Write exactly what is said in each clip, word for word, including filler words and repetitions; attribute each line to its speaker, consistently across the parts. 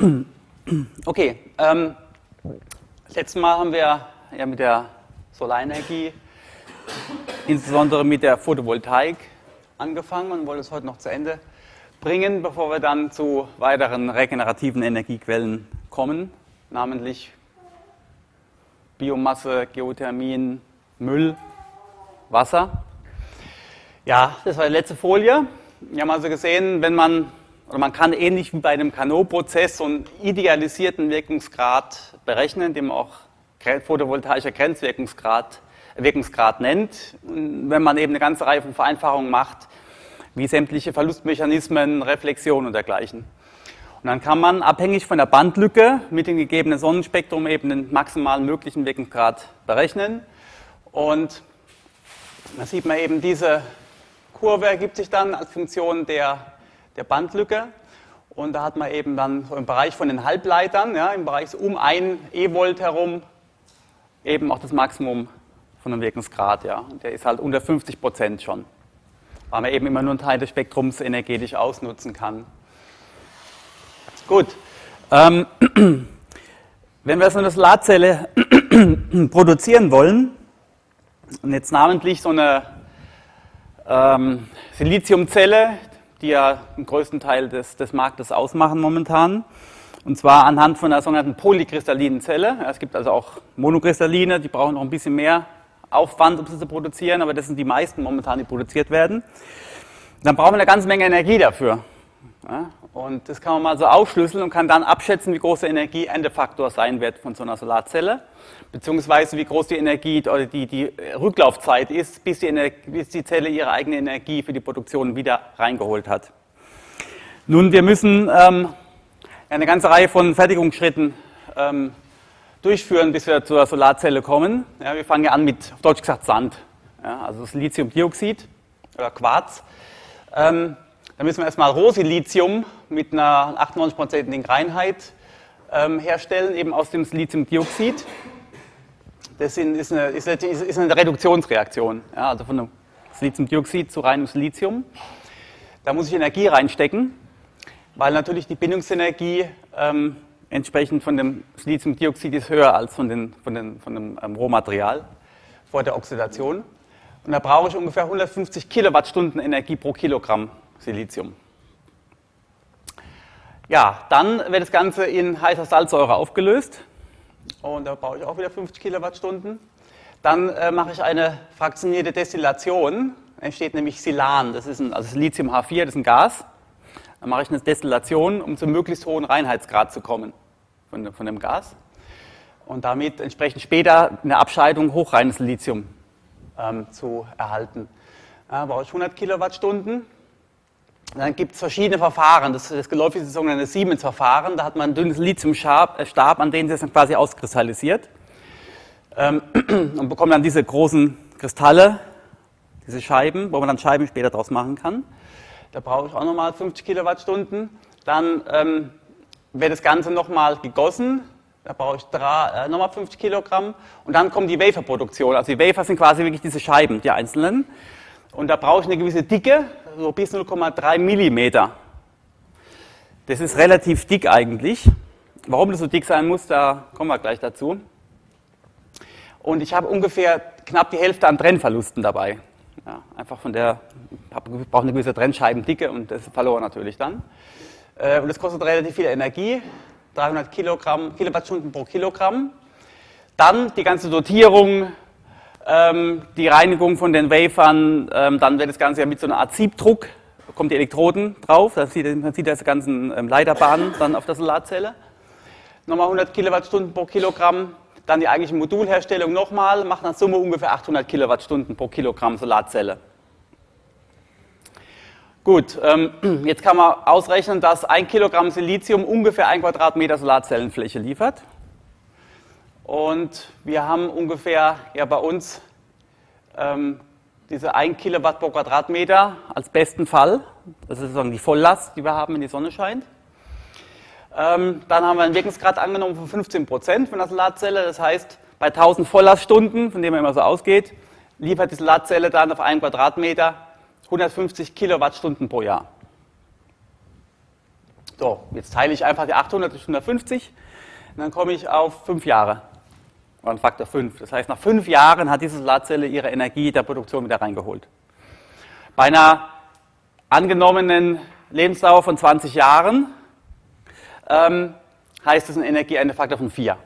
Speaker 1: Okay, ähm, letztes Mal haben wir ja mit der Solarenergie, insbesondere mit der Photovoltaik, angefangen und wollen es heute noch zu Ende bringen, bevor wir dann zu weiteren regenerativen Energiequellen kommen, namentlich Biomasse, Geothermien, Müll, Wasser. Ja, das war die letzte Folie. Wir haben also gesehen, wenn man, oder man kann ähnlich wie bei einem Carnot-Prozess so einen idealisierten Wirkungsgrad berechnen, den man auch photovoltaischer Grenzwirkungsgrad Wirkungsgrad nennt. Und wenn man eben eine ganze Reihe von Vereinfachungen macht, wie sämtliche Verlustmechanismen, Reflexion und dergleichen. Und dann kann man abhängig von der Bandlücke mit dem gegebenen Sonnenspektrum eben den maximalen möglichen Wirkungsgrad berechnen. Und da sieht man eben, diese Kurve ergibt sich dann als Funktion der, der Bandlücke. Und da hat man eben dann so im Bereich von den Halbleitern, ja, im Bereich um ein E-Volt herum, eben auch das Maximum von einem Wirkungsgrad. Ja. Und der ist halt unter fünfzig Prozent schon, weil man eben immer nur einen Teil des Spektrums energetisch ausnutzen kann. Gut, ähm, wenn wir so eine Solarzelle produzieren wollen, und jetzt namentlich so eine ähm, Siliziumzelle, die ja den größten Teil des, des Marktes ausmachen momentan, und zwar anhand von einer sogenannten polykristallinen Zelle. Ja, es gibt also auch monokristalline, die brauchen noch ein bisschen mehr Aufwand, um sie zu produzieren, aber das sind die meisten momentan, die produziert werden. Dann brauchen wir eine ganze Menge Energie dafür. Ja, und das kann man mal so aufschlüsseln und kann dann abschätzen, wie groß der Energieendefaktor sein wird von so einer Solarzelle, beziehungsweise wie groß die Energie oder die, die Rücklaufzeit ist, bis die, Energie, bis die Zelle ihre eigene Energie für die Produktion wieder reingeholt hat. Nun, wir müssen ähm, eine ganze Reihe von Fertigungsschritten ähm, durchführen, bis wir zur Solarzelle kommen. Ja, wir fangen ja an mit, auf Deutsch gesagt, Sand, ja, also Siliziumdioxid oder Quarz. Ähm, da müssen wir erstmal Rohsilizium mit einer achtundneunzig-prozentigen Reinheit ähm, herstellen, eben aus dem Siliziumdioxid. Das ist eine, ist eine, ist eine Reduktionsreaktion, ja, also von einem Siliziumdioxid zu reinem Silizium. Da muss ich Energie reinstecken, weil natürlich die Bindungsenergie ähm, entsprechend von dem Siliziumdioxid ist höher als von, den, von, den, von dem ähm, Rohmaterial vor der Oxidation. Und da brauche ich ungefähr hundertfünfzig Kilowattstunden Energie pro Kilogramm Silizium. Ja, dann wird das Ganze in heißer Salzsäure aufgelöst. Und da brauche ich auch wieder fünfzig Kilowattstunden. Dann äh, mache ich eine fraktionierte Destillation. Da entsteht nämlich Silan, das ist ein, also Silizium H vier, das ist ein Gas. Dann mache ich eine Destillation, um zum möglichst hohen Reinheitsgrad zu kommen von, von dem Gas. Und damit entsprechend später eine Abscheidung hochreines Silizium ähm, zu erhalten. Da brauche ich hundert Kilowattstunden. Dann gibt es verschiedene Verfahren. Das, das geläufige ist das sogenannte Siemens-Verfahren. Da hat man einen dünnen Siliziumstab, an dem es dann quasi auskristallisiert. Ähm, und bekommt dann diese großen Kristalle, diese Scheiben, wo man dann Scheiben später draus machen kann. Da brauche ich auch nochmal fünfzig Kilowattstunden. Dann ähm, wird das Ganze nochmal gegossen. Da brauche ich äh, nochmal fünfzig Kilogramm. Und dann kommt die Waferproduktion. Also die Wafer sind quasi wirklich diese Scheiben, die einzelnen. Und da brauche ich eine gewisse Dicke, so bis null Komma drei Millimeter. Das ist relativ dick eigentlich. Warum das so dick sein muss, da kommen wir gleich dazu. Und ich habe ungefähr knapp die Hälfte an Trennverlusten dabei. Ja, einfach von der, ich brauche eine gewisse Trennscheibendicke und das verloren natürlich dann. Und das kostet relativ viel Energie, dreihundert Kilogramm, Kilowattstunden pro Kilogramm. Dann die ganze Dotierung, ähm, die Reinigung von den Wafern, ähm, dann wird das Ganze ja mit so einer Art Siebdruck, da kommen die Elektroden drauf, dann sieht man sieht das ganzen ähm, Leiterbahnen dann auf der Solarzelle. Nochmal hundert Kilowattstunden pro Kilogramm. Dann die eigentliche Modulherstellung nochmal, macht in Summe ungefähr achthundert Kilowattstunden pro Kilogramm Solarzelle. Gut, ähm, jetzt kann man ausrechnen, dass ein Kilogramm Silizium ungefähr ein Quadratmeter Solarzellenfläche liefert. Und wir haben ungefähr ja bei uns ähm, diese ein Kilowatt pro Quadratmeter als besten Fall. Das ist sozusagen die Volllast, die wir haben, wenn die Sonne scheint. Ähm, dann haben wir einen Wirkungsgrad angenommen von fünfzehn Prozent von der Solarzelle. Das heißt, bei tausend Volllaststunden, von denen man immer so ausgeht, liefert die Solarzelle dann auf einen Quadratmeter hundertfünfzig Kilowattstunden pro Jahr. So, jetzt teile ich einfach die achthundert durch hundertfünfzig und dann komme ich auf fünf Jahre. Oder ein Faktor fünf. Das heißt, nach fünf Jahren hat diese Solarzelle ihre Energie der Produktion wieder reingeholt. Bei einer angenommenen Lebensdauer von zwanzig Jahren ähm, heißt es ein Energieendefaktor von vier.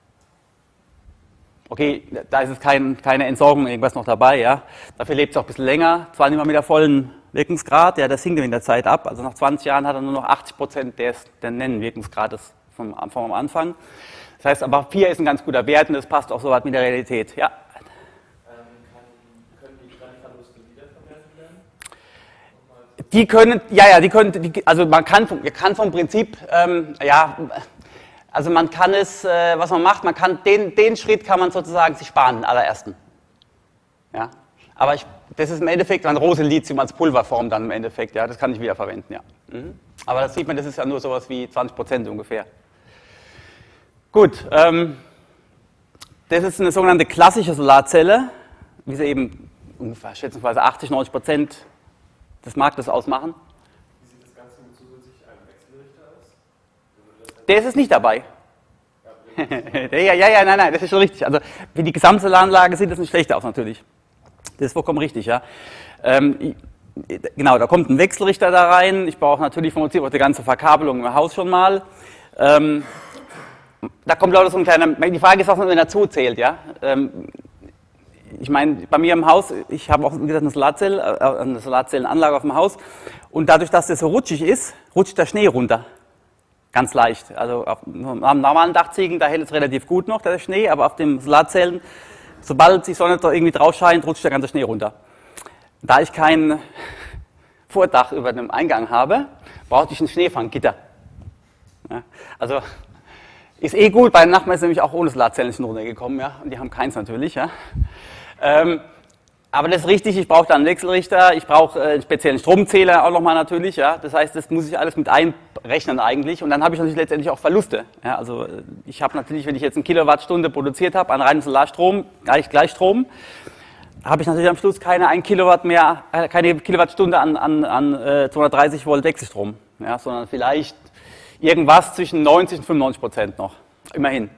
Speaker 1: Okay, da ist es kein, keine Entsorgung, irgendwas noch dabei. Ja. Dafür lebt es auch ein bisschen länger, zwar nicht mehr mit der vollen Wirkungsgrad, ja, das sinkt in der Zeit ab. Also nach zwanzig Jahren hat er nur noch achtzig Prozent des, der Nennenwirkungsgrades vom, vom Anfang. Das heißt aber, vier ist ein ganz guter Wert und das passt auch so weit mit der Realität. Ja.
Speaker 2: Können die Verluste wiederverwertet werden?
Speaker 1: Die können, ja, ja, die können, die, also man kann, man kann vom Prinzip, ähm, ja, also man kann es, äh, was man macht, man kann den, den Schritt kann man sozusagen sich sparen, den allerersten. Ja, aber ich, das ist im Endeffekt ein Rohsilizium als Pulverform dann im Endeffekt, ja, das kann ich wiederverwenden, ja. Mhm. Aber das sieht man, das ist ja nur sowas wie zwanzig Prozent ungefähr. Gut, ähm, das ist eine sogenannte klassische Solarzelle, wie sie eben ungefähr schätzungsweise achtzig, neunzig Prozent des Marktes ausmachen.
Speaker 2: Wie sieht das Ganze mit zusätzlich einem Wechselrichter aus?
Speaker 1: Der ist es nicht dabei. ja, ja, ja, nein, nein, das ist schon richtig. Also für die Gesamtsolaranlage sieht das nicht schlecht aus natürlich. Das ist vollkommen richtig, ja. Ähm, genau, da kommt ein Wechselrichter da rein. Ich brauche natürlich vom Prinzip auch die ganze Verkabelung im Haus schon mal. Ähm, da kommt lauter so ein kleiner, die Frage ist, was man dazu zählt, ja. Ähm, ich meine, bei mir im Haus, ich habe auch, wie gesagt, eine Solarzelle, äh, eine Solarzellenanlage auf dem Haus und dadurch, dass das so rutschig ist, rutscht der Schnee runter. Ganz leicht. Also auf, am normalen Dachziegen, da hält es relativ gut noch, der Schnee, aber auf den Solarzellen, sobald die Sonne da irgendwie drauf scheint, rutscht der ganze Schnee runter. Da ich kein Vordach über dem Eingang habe, brauchte ich ein Schneefanggitter. Ja, also ist eh gut, bei den Nachbarn ist nämlich auch ohne Solarzellen schon runtergekommen, ja, und die haben keins natürlich, ja. Ähm, aber das ist richtig, ich brauche da einen Wechselrichter, ich brauche äh, einen speziellen Stromzähler auch nochmal natürlich, ja. Das heißt, das muss ich alles mit einrechnen eigentlich und dann habe ich natürlich letztendlich auch Verluste. Ja, also ich habe natürlich, wenn ich jetzt eine Kilowattstunde produziert habe an reinem Solarstrom, gleich Gleichstrom, habe ich natürlich am Schluss keine ein Kilowatt mehr, äh, keine Kilowattstunde an, an, an äh, zweihundertdreißig Volt Wechselstrom, ja, sondern vielleicht irgendwas zwischen neunzig und fünfundneunzig Prozent noch, immerhin.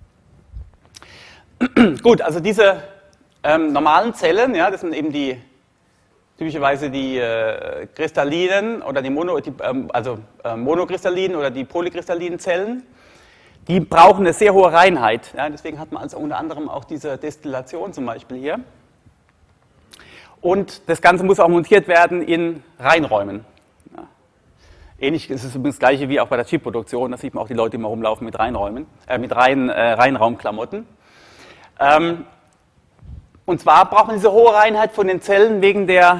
Speaker 1: Gut, also diese ähm, normalen Zellen, ja, das sind eben die typischerweise die äh, kristallinen oder die, Mono, die ähm, also äh, monokristallinen oder die polykristallinen Zellen. Die brauchen eine sehr hohe Reinheit. Ja, deswegen hat man also unter anderem auch diese Destillation zum Beispiel hier. Und das Ganze muss auch montiert werden in Reinräumen. Ja. Ähnlich ist es übrigens das Gleiche wie auch bei der Chip-Produktion. Da sieht man auch die Leute, die immer rumlaufen mit Reinräumen, äh, mit rein, äh, Reinraumklamotten. Ähm, und zwar braucht man diese hohe Reinheit von den Zellen wegen der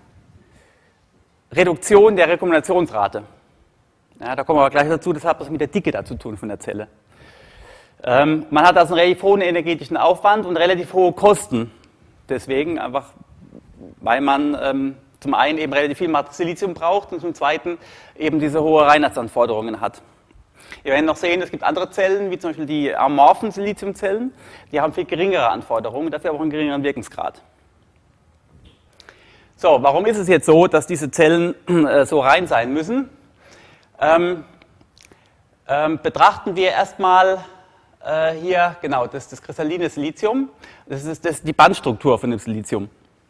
Speaker 1: Reduktion der Rekombinationsrate. Ja, da kommen wir aber gleich dazu, das hat was mit der Dicke da zu tun von der Zelle. Ähm, man hat also einen relativ hohen energetischen Aufwand und relativ hohe Kosten. Deswegen einfach, weil man ähm, zum einen eben relativ viel Silizium braucht und zum zweiten eben diese hohe Reinheitsanforderungen hat. Wir werden noch sehen, es gibt andere Zellen, wie zum Beispiel die amorphen Siliziumzellen, die haben viel geringere Anforderungen, dafür aber auch einen geringeren Wirkungsgrad. So, warum ist es jetzt so, dass diese Zellen äh, so rein sein müssen? Ähm, ähm, betrachten wir erstmal äh, hier, genau, das, das kristalline Silizium, das ist das, die Bandstruktur von dem Silizium.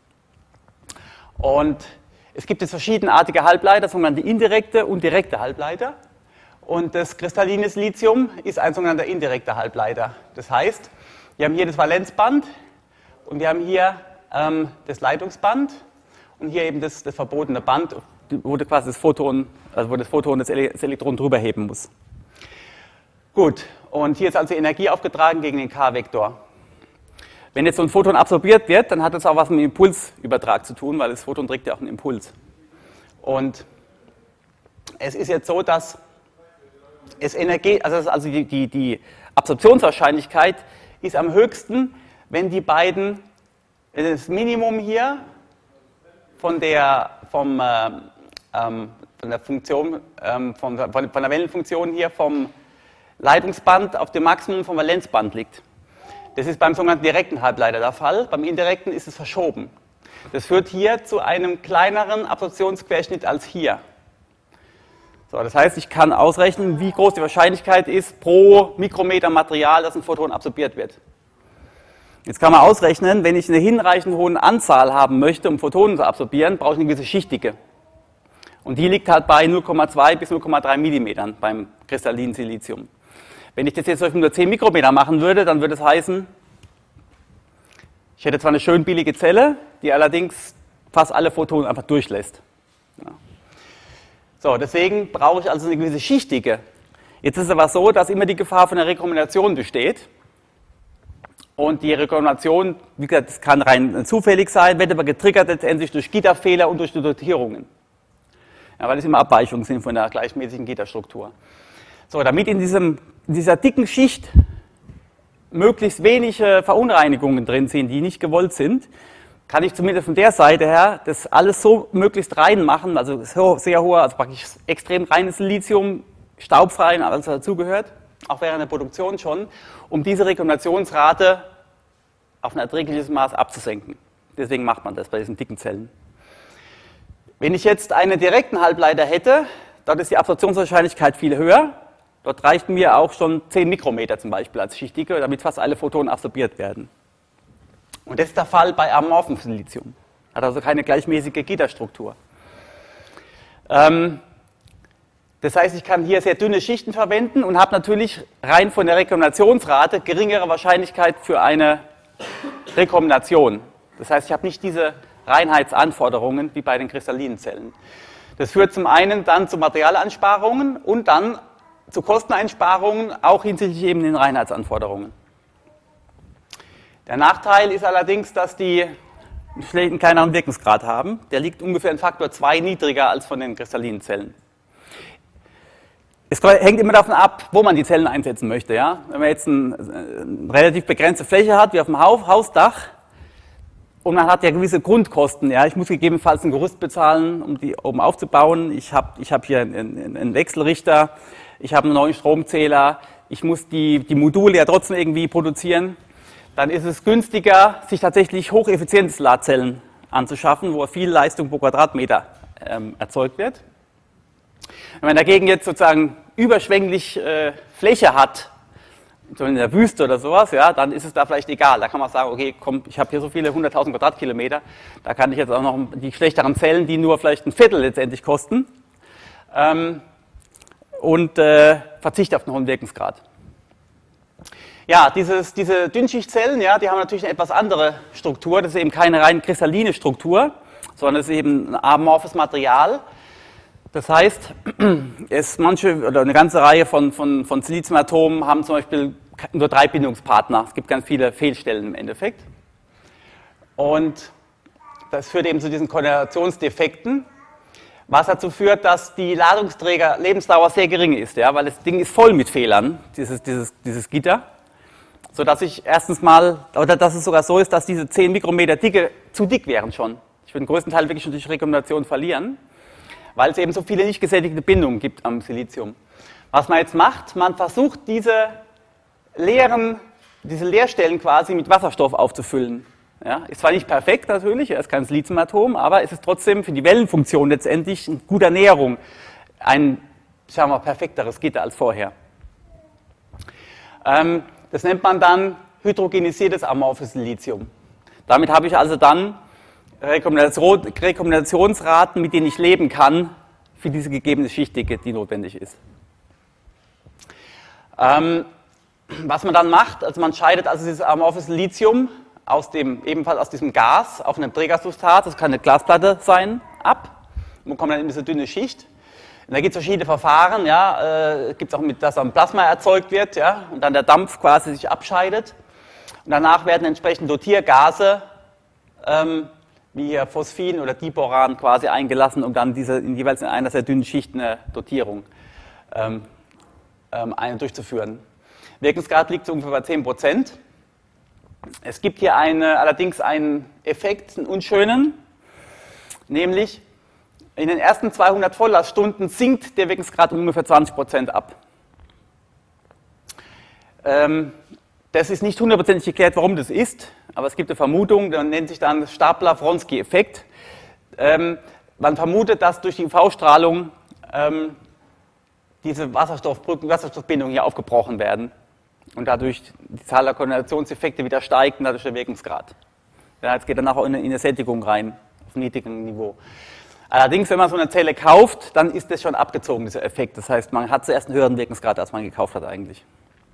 Speaker 1: Und es gibt jetzt verschiedenartige Halbleiter, sogenannte indirekte und direkte Halbleiter. Und das kristalline Silizium ist ein sogenannter indirekter Halbleiter. Das heißt, wir haben hier das Valenzband und wir haben hier ähm, das Leitungsband und hier eben das, das verbotene Band, wo quasi das Photon, also wo das Photon das Elektron drüber heben muss. Gut, und hier ist also Energie aufgetragen gegen den K-Vektor. Wenn jetzt so ein Photon absorbiert wird, dann hat das auch was mit dem Impulsübertrag zu tun, weil das Photon trägt ja auch einen Impuls. Und es ist jetzt so, dass es Energie, also, also die, die, die Absorptionswahrscheinlichkeit ist am höchsten, wenn die beiden, wenn das Minimum hier von der, vom, ähm, von der Funktion, ähm, von, von der Wellenfunktion hier vom Leitungsband auf dem Maximum vom Valenzband liegt. Das ist beim sogenannten direkten Halbleiter der Fall, beim indirekten ist es verschoben. Das führt hier zu einem kleineren Absorptionsquerschnitt als hier. So, das heißt, ich kann ausrechnen, wie groß die Wahrscheinlichkeit ist pro Mikrometer Material, dass ein Photon absorbiert wird. Jetzt kann man ausrechnen, wenn ich eine hinreichend hohe Anzahl haben möchte, um Photonen zu absorbieren, brauche ich eine gewisse Schichtdicke. Und die liegt halt bei null Komma zwei bis null Komma drei Millimetern beim kristallinen Silizium. Wenn ich das jetzt nur zehn Mikrometer machen würde, dann würde es heißen, ich hätte zwar eine schön billige Zelle, die allerdings fast alle Photonen einfach durchlässt. Ja. So, deswegen brauche ich also eine gewisse Schichtdicke. Jetzt ist es aber so, dass immer die Gefahr von der Rekombination besteht. Und die Rekombination, wie gesagt, das kann rein zufällig sein, wird aber getriggert letztendlich durch Gitterfehler und durch die Dotierungen. Ja, weil es immer Abweichungen sind von der gleichmäßigen Gitterstruktur. So, damit in, diesem, in dieser dicken Schicht möglichst wenige Verunreinigungen drin sind, die nicht gewollt sind, kann ich zumindest von der Seite her das alles so möglichst rein machen, also sehr hoher, also praktisch extrem reines Silizium, staubfrei, alles dazugehört, auch während der Produktion schon, um diese Rekombinationsrate auf ein erträgliches Maß abzusenken. Deswegen macht man das bei diesen dicken Zellen. Wenn ich jetzt einen direkten Halbleiter hätte, dort ist die Absorptionswahrscheinlichkeit viel höher. Dort reichten mir auch schon zehn Mikrometer zum Beispiel als Schichtdicke, damit fast alle Photonen absorbiert werden. Und das ist der Fall bei amorphem Silizium. Hat also keine gleichmäßige Gitterstruktur. Ähm, das heißt, ich kann hier sehr dünne Schichten verwenden und habe natürlich rein von der Rekombinationsrate geringere Wahrscheinlichkeit für eine Rekombination. Das heißt, ich habe nicht diese Reinheitsanforderungen wie bei den kristallinen Zellen. Das führt zum einen dann zu Materialansparungen und dann zu Kosteneinsparungen, auch hinsichtlich eben den Reinheitsanforderungen. Der Nachteil ist allerdings, dass die einen kleineren Wirkungsgrad haben. Der liegt ungefähr einen Faktor zwei niedriger als von den kristallinen Zellen. Es hängt immer davon ab, wo man die Zellen einsetzen möchte. Ja? Wenn man jetzt eine, eine relativ begrenzte Fläche hat, wie auf dem Hausdach, und man hat ja gewisse Grundkosten. Ja? Ich muss gegebenenfalls ein Gerüst bezahlen, um die oben aufzubauen. Ich habe ich hab hier einen, einen Wechselrichter, ich habe einen neuen Stromzähler, ich muss die, die Module ja trotzdem irgendwie produzieren. Dann ist es günstiger, sich tatsächlich hocheffiziente Solarzellen anzuschaffen, wo viel Leistung pro Quadratmeter ähm, erzeugt wird. Wenn man dagegen jetzt sozusagen überschwänglich äh, Fläche hat, so in der Wüste oder sowas, ja, dann ist es da vielleicht egal. Da kann man sagen, okay, komm, ich habe hier so viele hunderttausend Quadratkilometer, da kann ich jetzt auch noch die schlechteren Zellen, die nur vielleicht ein Viertel letztendlich kosten, ähm, und äh, verzichte auf einen hohen Wirkungsgrad. Ja, dieses, diese Dünnschichtzellen, ja, die haben natürlich eine etwas andere Struktur. Das ist eben keine rein kristalline Struktur, sondern es ist eben ein amorphes Material. Das heißt, es manche oder eine ganze Reihe von, von, von Siliziumatomen haben zum Beispiel nur drei Bindungspartner. Es gibt ganz viele Fehlstellen im Endeffekt. Und das führt eben zu diesen Koordinationsdefekten, was dazu führt, dass die Ladungsträger Lebensdauer sehr gering ist, ja, weil das Ding ist voll mit Fehlern, dieses, dieses, dieses Gitter, sodass ich erstens mal, oder dass es sogar so ist, dass diese zehn Mikrometer Dicke zu dick wären schon. Ich würde den größten Teil wirklich durch Rekombination verlieren, weil es eben so viele nicht gesättigte Bindungen gibt am Silizium. Was man jetzt macht, man versucht diese leeren, diese Leerstellen quasi mit Wasserstoff aufzufüllen. Ja, ist zwar nicht perfekt natürlich, er ist kein Siliziumatom, aber es ist trotzdem für die Wellenfunktion letztendlich in guter Näherung ein, sagen wir mal, perfekteres Gitter als vorher. Ähm, das nennt man dann hydrogenisiertes amorphes Silizium. Damit habe ich also dann Rekombination, Rekombinationsraten, mit denen ich leben kann, für diese gegebene Schichtdicke, die notwendig ist. Ähm, was man dann macht, also man scheidet also dieses amorphes Silizium aus dem, ebenfalls aus diesem Gas auf einem Trägersubstrat, das kann eine Glasplatte sein, ab. Man kommt dann in diese dünne Schicht. Und da gibt es verschiedene Verfahren, ja, äh, gibt es auch mit, dass ein Plasma erzeugt wird, ja, und dann der Dampf quasi sich abscheidet. Und danach werden entsprechend Dotiergase, ähm, wie hier Phosphin oder Diboran quasi eingelassen, um dann diese, in jeweils in einer sehr dünnen Schicht eine Dotierung ähm, ähm, eine durchzuführen. Wirkungsgrad liegt so ungefähr bei zehn Prozent. Es gibt hier eine, allerdings einen Effekt, einen unschönen, nämlich in den ersten zweihundert Volllaststunden sinkt der Wirkungsgrad um ungefähr zwanzig Prozent ab. Ähm, das ist nicht hundertprozentig geklärt, warum das ist, aber es gibt eine Vermutung, der nennt sich dann Stapler-Wronski-Effekt. Ähm, man vermutet, dass durch die U V-Strahlung ähm, diese Wasserstoffbrücken, Wasserstoffbindungen hier aufgebrochen werden und dadurch die Zahl der Kondensationseffekte wieder steigt und dadurch der Wirkungsgrad. Ja, jetzt geht er nachher in eine Sättigung rein, auf niedrigem Niveau. Allerdings, wenn man so eine Zelle kauft, dann ist das schon abgezogen, dieser Effekt. Das heißt, man hat zuerst einen höheren Wirkungsgrad, als man gekauft hat eigentlich.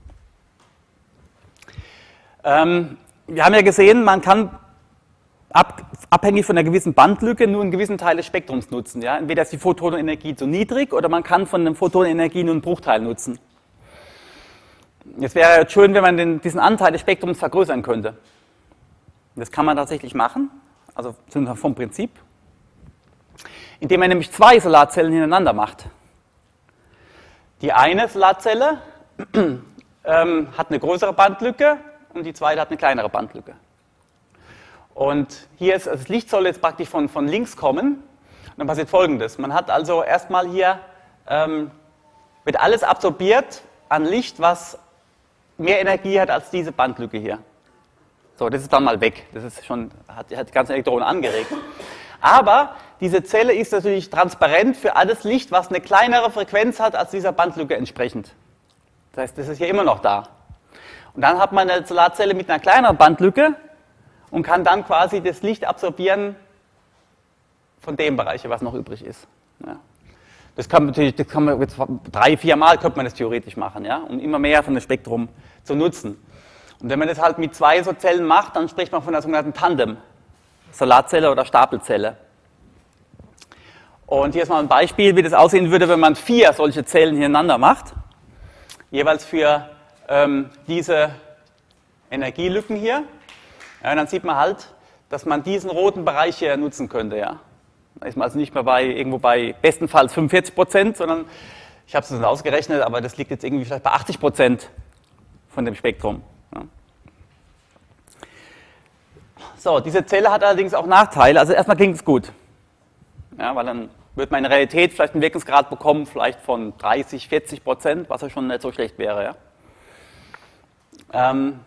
Speaker 1: Ähm, wir haben ja gesehen, man kann ab, abhängig von einer gewissen Bandlücke nur einen gewissen Teil des Spektrums nutzen. Ja? Entweder ist die Photonenergie zu niedrig oder man kann von der Photonenergie nur einen Bruchteil nutzen. Es wäre jetzt schön, wenn man den, diesen Anteil des Spektrums vergrößern könnte. Das kann man tatsächlich machen, also vom Prinzip, indem man nämlich zwei Solarzellen hintereinander macht. Die eine Solarzelle ähm, hat eine größere Bandlücke und die zweite hat eine kleinere Bandlücke. Und hier ist, also das Licht soll jetzt praktisch von, von links kommen. Und dann passiert Folgendes. Man hat also erstmal hier, ähm, wird alles absorbiert an Licht, was mehr Energie hat als diese Bandlücke hier. So, das ist dann mal weg. Das ist schon, hat, hat die ganzen Elektronen angeregt. Aber diese Zelle ist natürlich transparent für alles Licht, was eine kleinere Frequenz hat als dieser Bandlücke entsprechend. Das heißt, das ist hier immer noch da. Und dann hat man eine Solarzelle mit einer kleineren Bandlücke und kann dann quasi das Licht absorbieren von dem Bereich, was noch übrig ist. Ja. Das kann man natürlich, das kann man jetzt drei, vier Mal könnte man das theoretisch machen, ja, um immer mehr von dem Spektrum zu nutzen. Und wenn man das halt mit zwei so Zellen macht, dann spricht man von der sogenannten Tandem, Solarzelle oder Stapelzelle. Und hier ist mal ein Beispiel, wie das aussehen würde, wenn man vier solche Zellen hintereinander macht, jeweils für ähm, diese Energielücken hier. Ja, und dann sieht man halt, dass man diesen roten Bereich hier nutzen könnte. Ja. Da ist man also nicht mehr bei irgendwo bei bestenfalls fünfundvierzig Prozent, sondern ich habe es dann ausgerechnet, aber das liegt jetzt irgendwie vielleicht bei achtzig Prozent von dem Spektrum. Ja. So, diese Zelle hat allerdings auch Nachteile. Also erstmal klingt es gut, ja, weil dann wird man in der Realität vielleicht einen Wirkungsgrad bekommen, vielleicht von dreißig, vierzig Prozent, was ja schon nicht so schlecht wäre. Ja. Ähm,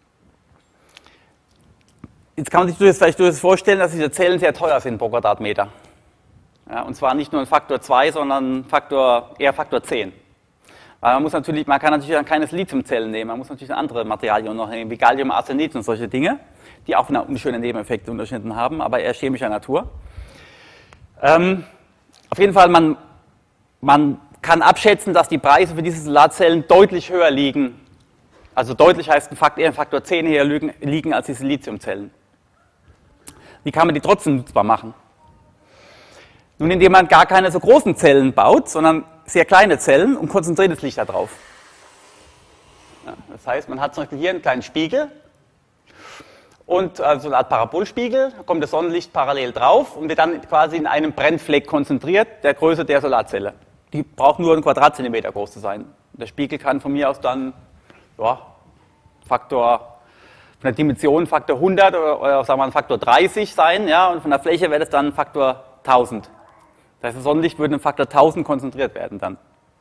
Speaker 1: Jetzt kann man sich das vielleicht durchaus vorstellen, dass diese Zellen sehr teuer sind pro Quadratmeter. Ja, und zwar nicht nur ein Faktor zwei, sondern Faktor, eher Faktor zehn. Weil man muss natürlich, man kann natürlich dann keine Lithiumzellen nehmen, man muss natürlich andere Materialien noch nehmen, wie Gallium, Arsenid und solche Dinge, die auch schöne Nebeneffekte unterschnitten haben, aber eher chemischer Natur. Ähm, auf jeden Fall, man, man kann abschätzen, dass die Preise für diese Solarzellen deutlich höher liegen. Also deutlich heißt ein Faktor, eher ein Faktor zehn höher liegen, liegen als diese Lithiumzellen. Wie kann man die trotzdem nutzbar machen? Nun, indem man gar keine so großen Zellen baut, sondern sehr kleine Zellen und konzentriert das Licht da drauf. Ja, das heißt, man hat zum Beispiel hier einen kleinen Spiegel und also eine Art Parabolspiegel, da kommt das Sonnenlicht parallel drauf und wird dann quasi in einem Brennfleck konzentriert, der Größe der Solarzelle. Die braucht nur einen Quadratzentimeter groß zu sein. Der Spiegel kann von mir aus dann ja, Faktor von der Dimension Faktor hundert oder, oder sagen wir mal Faktor dreißig sein, ja, und von der Fläche wäre das dann Faktor tausend. Das heißt, das Sonnenlicht würde in Faktor tausend konzentriert werden dann.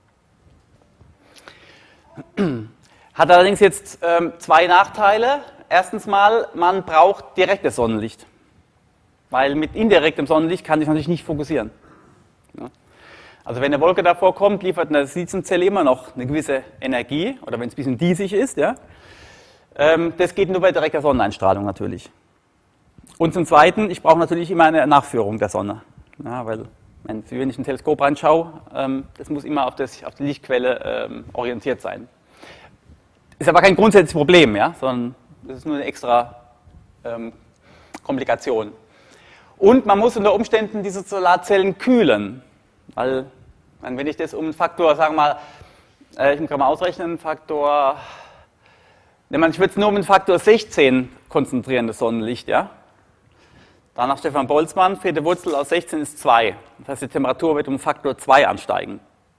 Speaker 1: Hat allerdings jetzt ähm, zwei Nachteile. Erstens mal, man braucht direktes Sonnenlicht, weil mit indirektem Sonnenlicht kann sich natürlich nicht fokussieren. Ja. Also wenn eine Wolke davor kommt, liefert eine Lithiumzelle immer noch eine gewisse Energie, oder wenn es ein bisschen diesig ist, ja. Das geht nur bei direkter Sonneneinstrahlung natürlich. Und zum Zweiten, ich brauche natürlich immer eine Nachführung der Sonne. Ja, weil, wenn ich ein Teleskop reinschaue, das muss immer auf, das, auf die Lichtquelle orientiert sein. Ist aber kein grundsätzliches Problem, ja, sondern das ist nur eine extra ähm, Komplikation. Und man muss unter Umständen diese Solarzellen kühlen. Weil, wenn ich das um einen Faktor, sagen wir mal, ich kann mal ausrechnen, Faktor... Ich würde es nur um den Faktor sechzehn konzentrieren, das Sonnenlicht, ja. Dann nach Stefan Boltzmann, vierte Wurzel aus sechzehn ist zwei. Das heißt, die Temperatur wird um Faktor zwei ansteigen.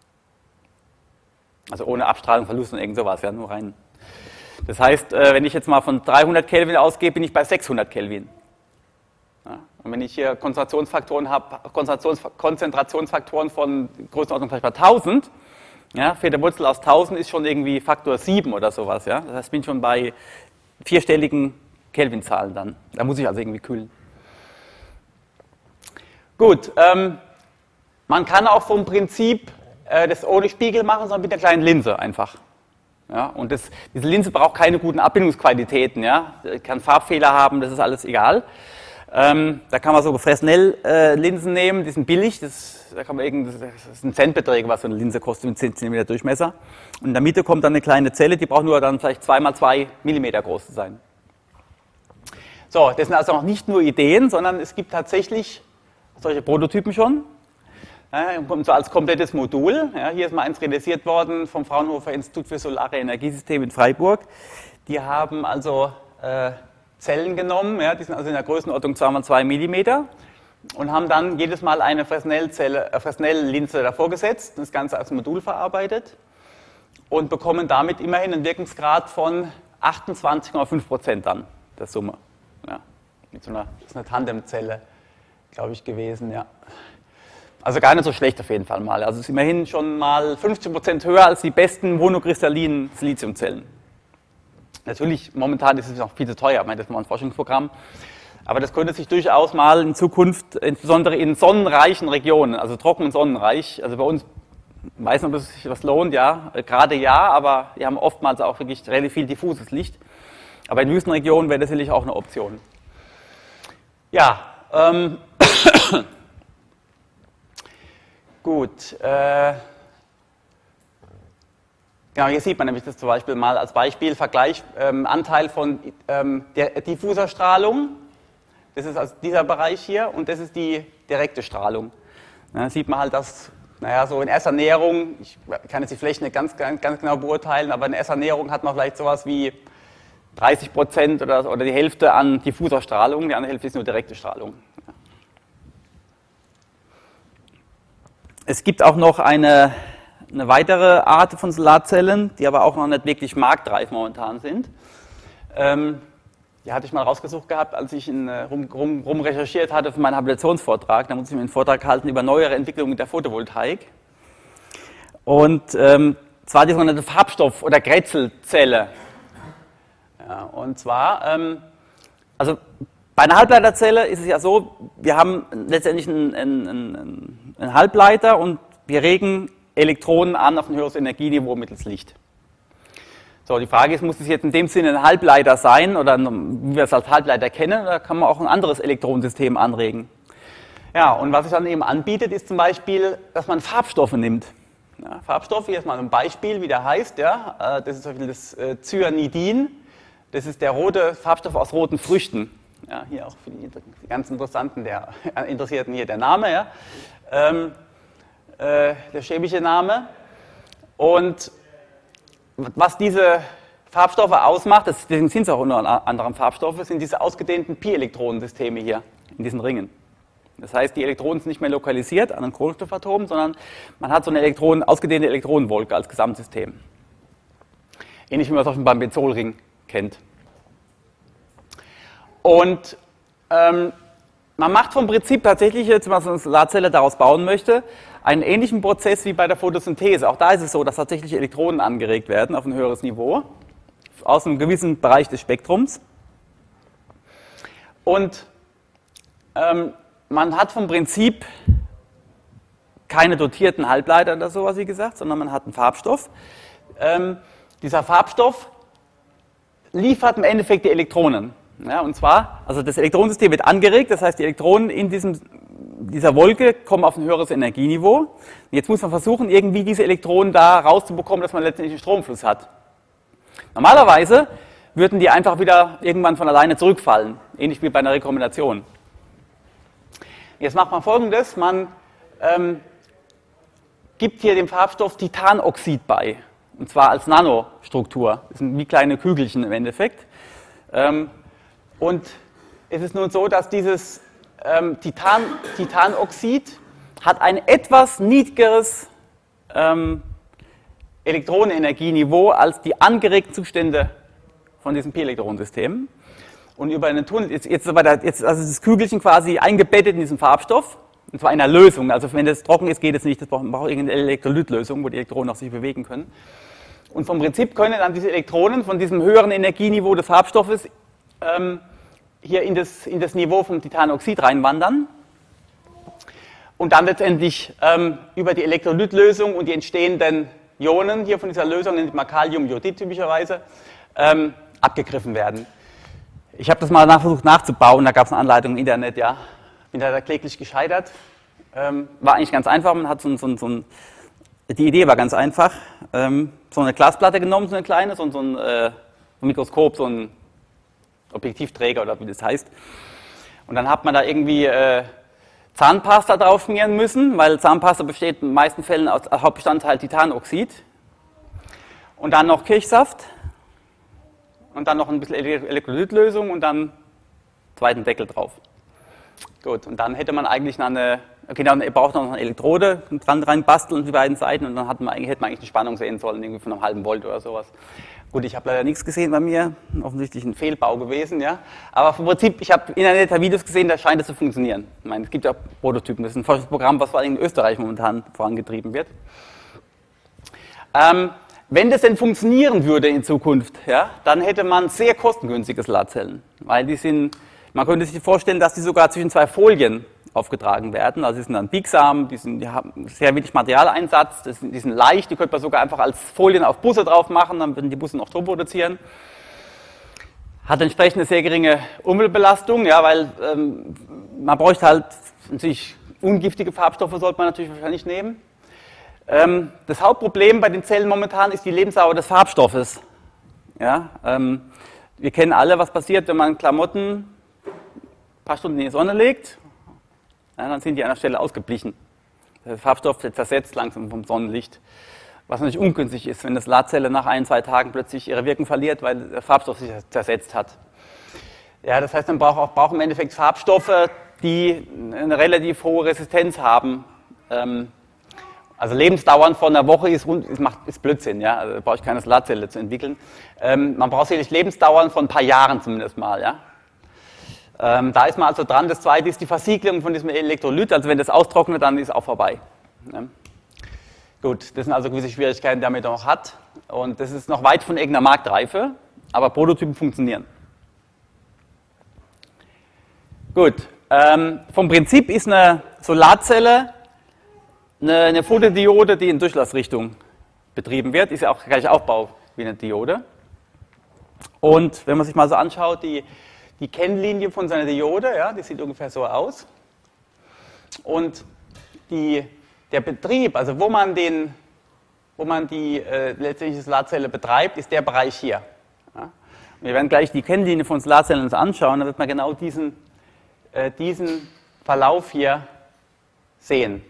Speaker 1: Also ohne Abstrahlung, Verlust und irgend sowas, ja, nur rein. Das heißt, wenn ich jetzt mal von dreihundert Kelvin ausgehe, bin ich bei sechshundert Kelvin. Ja. Und wenn ich hier Konzentrationsfaktoren habe, Konzentrations Konzentrationsfaktoren von Größenordnung vielleicht bei tausend, ja, vierte Wurzel aus tausend ist schon irgendwie Faktor sieben oder sowas. Ja? Das heißt, ich bin schon bei vierstelligen Kelvinzahlen dann. Da muss ich also irgendwie kühlen. Gut, ähm, man kann auch vom Prinzip äh, das ohne Spiegel machen, sondern mit einer kleinen Linse einfach. Ja, und das, diese Linse braucht keine guten Abbildungsqualitäten, ja, kann Farbfehler haben, das ist alles egal. Ähm, da kann man so Fresnel-Linsen äh, nehmen, die sind billig, das, da kann man irgend, das ist ein Centbeträge, was so eine Linse kostet mit zehn Zentimeter Durchmesser. Und in der Mitte kommt dann eine kleine Zelle, die braucht nur dann vielleicht zwei mal zwei Millimeter groß zu sein. So, das sind also noch nicht nur Ideen, sondern es gibt tatsächlich solche Prototypen schon. Ja, so als komplettes Modul. Ja, hier ist mal eins realisiert worden vom Fraunhofer Institut für Solare Energiesysteme in Freiburg. Die haben also äh, Zellen genommen, ja, die sind also in der Größenordnung zwei mal zwei Millimeter und haben dann jedes Mal eine Fresnel-Zelle, äh, Fresnel-Linse davor gesetzt, das Ganze als Modul verarbeitet und bekommen damit immerhin einen Wirkungsgrad von achtundzwanzig Komma fünf Prozent dann der Summe. Ja, mit so einer, das ist eine Tandemzelle, glaube ich, gewesen, ja. Also gar nicht so schlecht auf jeden Fall mal. Also es ist immerhin schon mal fünfzig Prozent höher als die besten monokristallinen Siliziumzellen. Natürlich, momentan ist es noch viel zu teuer, ich meine, das ist mal ein Forschungsprogramm. Aber das könnte sich durchaus mal in Zukunft, insbesondere in sonnenreichen Regionen, also trocken und sonnenreich, also bei uns, ich weiß nicht, ob es sich was lohnt, ja, gerade ja, aber wir haben oftmals auch wirklich relativ viel diffuses Licht. Aber in Wüstenregionen wäre das sicherlich auch eine Option. Ja, ähm, gut, äh, genau, hier sieht man nämlich das zum Beispiel mal als Beispiel, Vergleich, ähm, Anteil von ähm, der diffuser Strahlung, das ist also dieser Bereich hier, und das ist die direkte Strahlung. Da sieht man halt, dass, naja, so in erster Näherung, ich kann jetzt die Flächen nicht ganz, ganz, ganz genau beurteilen, aber in erster Näherung hat man vielleicht sowas wie dreißig Prozent oder, oder die Hälfte an diffuser Strahlung, die andere Hälfte ist nur direkte Strahlung. Es gibt auch noch eine, eine weitere Art von Solarzellen, die aber auch noch nicht wirklich marktreif momentan sind. Ähm, die hatte ich mal rausgesucht gehabt, als ich in, rum, rum, rum recherchiert hatte für meinen Habilitationsvortrag. Da musste ich mir einen Vortrag halten über neuere Entwicklungen der Photovoltaik. Und ähm, zwar die sogenannte Farbstoff- oder Grätzelzelle. Ja, und zwar, ähm, also bei einer Halbleiterzelle ist es ja so, wir haben letztendlich einen, einen, einen, einen Halbleiter und wir regen Elektronen an auf ein höheres Energieniveau mittels Licht. So, die Frage ist, muss es jetzt in dem Sinne ein Halbleiter sein oder wie wir es als Halbleiter kennen, oder kann man auch ein anderes Elektronensystem anregen? Ja, und was sich dann eben anbietet, ist zum Beispiel, dass man Farbstoffe nimmt. Ja, Farbstoffe, hier ist mal ein Beispiel, wie der heißt, ja, das ist zum Beispiel das Cyanidin. Das ist der rote Farbstoff aus roten Früchten. Ja, hier auch für die, die ganz interessanten, der Interessierten hier der Name, ja. Ähm, äh, der chemische Name. Und was diese Farbstoffe ausmacht, deswegen sind es auch unter anderem Farbstoffe, sind diese ausgedehnten Pi-Elektronensysteme hier in diesen Ringen. Das heißt, die Elektronen sind nicht mehr lokalisiert an einem Kohlenstoffatom, sondern man hat so eine Elektronen, ausgedehnte Elektronenwolke als Gesamtsystem. Ähnlich wie man es auch schon beim Benzolring kennt. Und ähm, man macht vom Prinzip tatsächlich, jetzt, wenn man so eine Solarzelle daraus bauen möchte, einen ähnlichen Prozess wie bei der Photosynthese. Auch da ist es so, dass tatsächlich Elektronen angeregt werden auf ein höheres Niveau, aus einem gewissen Bereich des Spektrums. Und ähm, man hat vom Prinzip keine dotierten Halbleiter oder sowas, wie gesagt, sondern man hat einen Farbstoff. Ähm, dieser Farbstoff liefert im Endeffekt die Elektronen. Ja, und zwar, also das Elektronensystem wird angeregt, das heißt, die Elektronen in diesem, dieser Wolke kommen auf ein höheres Energieniveau. Und jetzt muss man versuchen, irgendwie diese Elektronen da rauszubekommen, dass man letztendlich einen Stromfluss hat. Normalerweise würden die einfach wieder irgendwann von alleine zurückfallen, ähnlich wie bei einer Rekombination. Jetzt macht man Folgendes, man ähm, gibt hier dem Farbstoff Titanoxid bei, und zwar als Nanostruktur. Das sind wie kleine Kügelchen im Endeffekt. Ähm, Und es ist nun so, dass dieses ähm, Titan, Titanoxid hat ein etwas niedrigeres ähm, Elektronenenergieniveau als die angeregten Zustände von diesem Pi-Elektronensystem. Und über einen Tunnel, jetzt, jetzt, jetzt also das Kügelchen quasi eingebettet in diesen Farbstoff, und zwar in einer Lösung. Also wenn das trocken ist, geht es nicht, das braucht, braucht irgendeine Elektrolytlösung, wo die Elektronen auch sich bewegen können. Und vom Prinzip können dann diese Elektronen von diesem höheren Energieniveau des Farbstoffes ähm, hier in das, in das Niveau vom Titanoxid reinwandern. und dann letztendlich ähm, über die Elektrolytlösung und die entstehenden Ionen hier von dieser Lösung, nennt man Kaliumjodid typischerweise, ähm, abgegriffen werden. Ich habe das mal nach, versucht nachzubauen, da gab es eine Anleitung im Internet, ja. Bin da kläglich gescheitert. Ähm, war eigentlich ganz einfach, man hat so ein, so ein, so ein die Idee war ganz einfach, ähm, so eine Glasplatte genommen, so eine kleine, so, so ein, äh, ein Mikroskop, so ein Objektivträger oder wie das heißt. Und dann hat man da irgendwie äh, Zahnpasta drauf schmieren müssen, weil Zahnpasta besteht in den meisten Fällen aus Hauptbestandteil Titanoxid. Und dann noch Kirchsaft und dann noch ein bisschen Elektrolytlösung und dann zweiten Deckel drauf. Gut, und dann hätte man eigentlich noch eine, okay, dann braucht man noch eine Elektrode dran rein basteln, die beiden Seiten, und dann hat man, hätte man eigentlich die Spannung sehen sollen, irgendwie von einem halben Volt oder sowas. Gut, ich habe leider nichts gesehen bei mir, offensichtlich ein Fehlbau gewesen, ja. Aber im Prinzip, ich habe in Internet Videos gesehen, da scheint es zu funktionieren. Ich meine, es gibt ja Prototypen, das ist ein Forschungsprogramm, was vor allem in Österreich momentan vorangetrieben wird. Ähm, wenn das denn funktionieren würde in Zukunft, ja, dann hätte man sehr kostengünstige Solarzellen, weil die sind, man könnte sich vorstellen, dass die sogar zwischen zwei Folien aufgetragen werden, also die sind dann biegsam, die, sind, die haben sehr wenig Materialeinsatz, das sind, die sind leicht, die könnte man sogar einfach als Folien auf Busse drauf machen, dann würden die Busse noch Strom produzieren. Hat entsprechend eine sehr geringe Umweltbelastung, ja, weil ähm, man bräuchte halt natürlich ungiftige Farbstoffe, sollte man natürlich wahrscheinlich nehmen. Ähm, das Hauptproblem bei den Zellen momentan ist die Lebensdauer des Farbstoffes. Ja, ähm, wir kennen alle, was passiert, wenn man Klamotten ein paar Stunden in die Sonne legt. Ja, dann sind die an der Stelle ausgeblichen. Der Farbstoff wird zersetzt langsam vom Sonnenlicht, was natürlich ungünstig ist, wenn eine Solarzelle nach ein, zwei Tagen plötzlich ihre Wirkung verliert, weil der Farbstoff sich zersetzt hat. Ja, das heißt, man braucht auch braucht im Endeffekt Farbstoffe, die eine relativ hohe Resistenz haben. Ähm, also Lebensdauern von einer Woche ist, ist, macht, ist Blödsinn, ja? Also da brauche ich keine Solarzelle zu entwickeln. Ähm, man braucht sicherlich Lebensdauern von ein paar Jahren zumindest mal, ja. Ähm, da ist man also dran. Das zweite ist die Versiegelung von diesem Elektrolyt. Also wenn das austrocknet, dann ist es auch vorbei. Ja. Gut, das sind also gewisse Schwierigkeiten, die man damit noch hat. Und das ist noch weit von irgendeiner Marktreife, aber Prototypen funktionieren. Gut, ähm, vom Prinzip ist eine Solarzelle eine, eine Photodiode, die in Durchlassrichtung betrieben wird. Ist ja auch gleich Aufbau wie eine Diode. Und wenn man sich mal so anschaut, die Die Kennlinie von seiner Diode, ja, die sieht ungefähr so aus. Und die, der Betrieb, also wo man, den, wo man die äh, letztendliche Solarzelle betreibt, ist der Bereich hier. Ja. Wir werden gleich die Kennlinie von Solarzellen uns anschauen, dann wird man genau diesen, äh, diesen Verlauf hier sehen.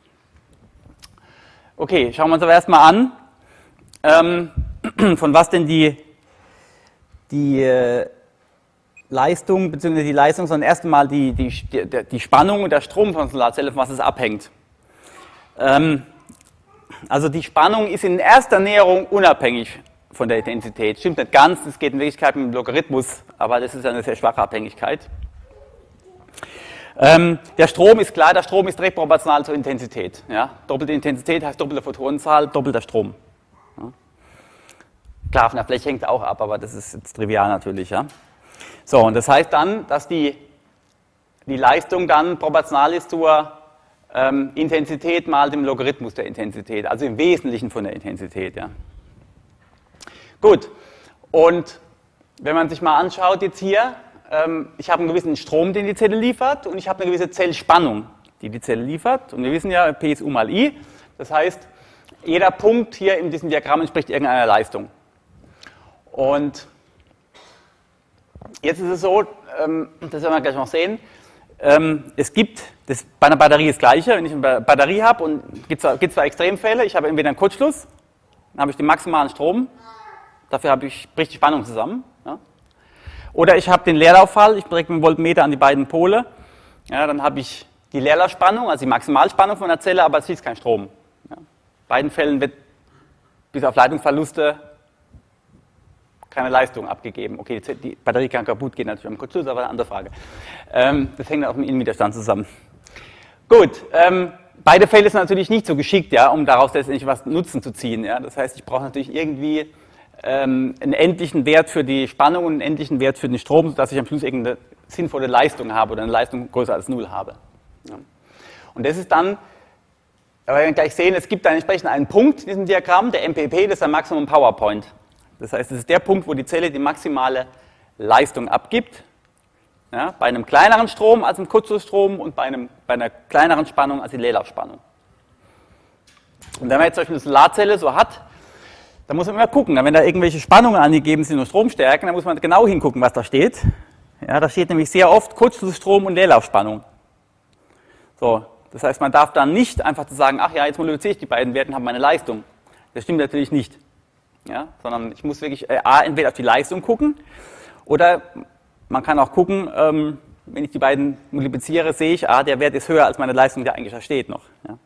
Speaker 1: Okay, schauen wir uns aber erstmal an, ähm, von was denn die, die äh, Leistung, beziehungsweise die Leistung, sondern erst einmal die, die, die, die Spannung und der Strom von der Solarzelle, von was es abhängt. Ähm, also die Spannung ist in erster Näherung unabhängig von der Intensität. Stimmt nicht ganz, das geht in Wirklichkeit mit dem Logarithmus, aber das ist eine sehr schwache Abhängigkeit. Ähm, der Strom ist klar, der Strom ist direkt proportional zur Intensität. Ja? Doppelte Intensität heißt doppelte Photonenzahl, doppelter Strom. Ja? Klar, von der Fläche hängt es auch ab, aber das ist jetzt trivial natürlich. Ja? So, und das heißt dann, dass die, die Leistung dann proportional ist zur ähm, Intensität mal dem Logarithmus der Intensität, also im Wesentlichen von der Intensität. Ja. Gut, und wenn man sich mal anschaut jetzt hier, ähm, ich habe einen gewissen Strom, den die Zelle liefert, und ich habe eine gewisse Zellspannung, die die Zelle liefert, und wir wissen ja, P ist U mal I, das heißt, jeder Punkt hier in diesem Diagramm entspricht irgendeiner Leistung. Und jetzt ist es so, ähm, das werden wir gleich noch sehen, ähm, es gibt, das, bei einer Batterie das Gleiche, wenn ich eine Batterie habe und es gibt zwar, gibt zwei Extremfälle, ich habe entweder einen Kurzschluss, dann habe ich den maximalen Strom, dafür habe ich, bricht die Spannung zusammen, ja. Oder ich habe den Leerlauffall, ich bringe einen Voltmeter an die beiden Pole, ja, dann habe ich die Leerlaufspannung, also die Maximalspannung von der Zelle, aber es fließt kein Strom. Ja. In beiden Fällen wird bis auf Leitungsverluste keine Leistung abgegeben. Okay, die Batterie kann kaputt gehen, natürlich am Kurzschluss, aber eine andere Frage. Ähm, das hängt auch mit dem Innenwiderstand zusammen. Gut, ähm, beide Fälle sind natürlich nicht so geschickt, ja, um daraus letztendlich was Nutzen zu ziehen. Ja. Das heißt, ich brauche natürlich irgendwie ähm, einen endlichen Wert für die Spannung und einen endlichen Wert für den Strom, sodass ich am Schluss irgendeine sinnvolle Leistung habe oder eine Leistung größer als null habe. Ja. Und das ist dann, wir werden gleich sehen, es gibt dann entsprechend einen Punkt in diesem Diagramm, der M P P, das ist der Maximum Power Point. Das heißt, das ist der Punkt, wo die Zelle die maximale Leistung abgibt. Ja, bei einem kleineren Strom als im Kurzschlussstrom und bei, einem, bei einer kleineren Spannung als die Leerlaufspannung. Und wenn man jetzt zum Beispiel eine Solarzelle so hat, dann muss man immer gucken, wenn da irgendwelche Spannungen angegeben sind und Stromstärken, dann muss man genau hingucken, was da steht. Ja, da steht nämlich sehr oft Kurzschlussstrom und Leerlaufspannung. So, das heißt, man darf dann nicht einfach sagen, ach ja, jetzt multipliziere ich die beiden Werte und habe meine Leistung. Das stimmt natürlich nicht. Ja, sondern ich muss wirklich äh, A, entweder auf die Leistung gucken oder man kann auch gucken, ähm, wenn ich die beiden multipliziere, sehe ich, ah, der Wert ist höher als meine Leistung, der eigentlich da steht noch. Ja,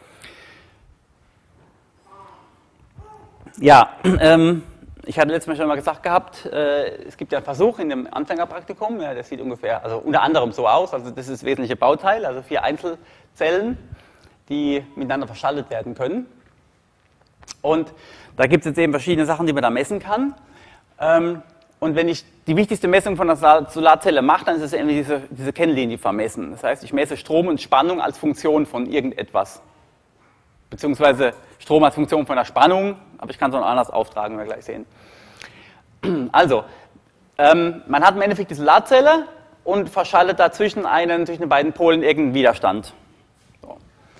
Speaker 1: ja ähm, ich hatte letztes Mal schon mal gesagt gehabt, äh, es gibt ja einen Versuch in dem Anfängerpraktikum, ja, das sieht ungefähr, also unter anderem so aus, also das ist das wesentliche Bauteil, also vier Einzelzellen, die miteinander verschaltet werden können. Und da gibt es jetzt eben verschiedene Sachen, die man da messen kann. Ähm, Und wenn ich die wichtigste Messung von einer Solarzelle mache, dann ist es irgendwie diese, diese Kennlinie vermessen. Das heißt, ich messe Strom und Spannung als Funktion von irgendetwas. Beziehungsweise Strom als Funktion von der Spannung, aber ich kann es auch anders auftragen, wenn wir gleich sehen. Also, ähm, man hat im Endeffekt die Solarzelle und verschaltet dazwischen einen, zwischen den beiden Polen irgendeinen Widerstand. So.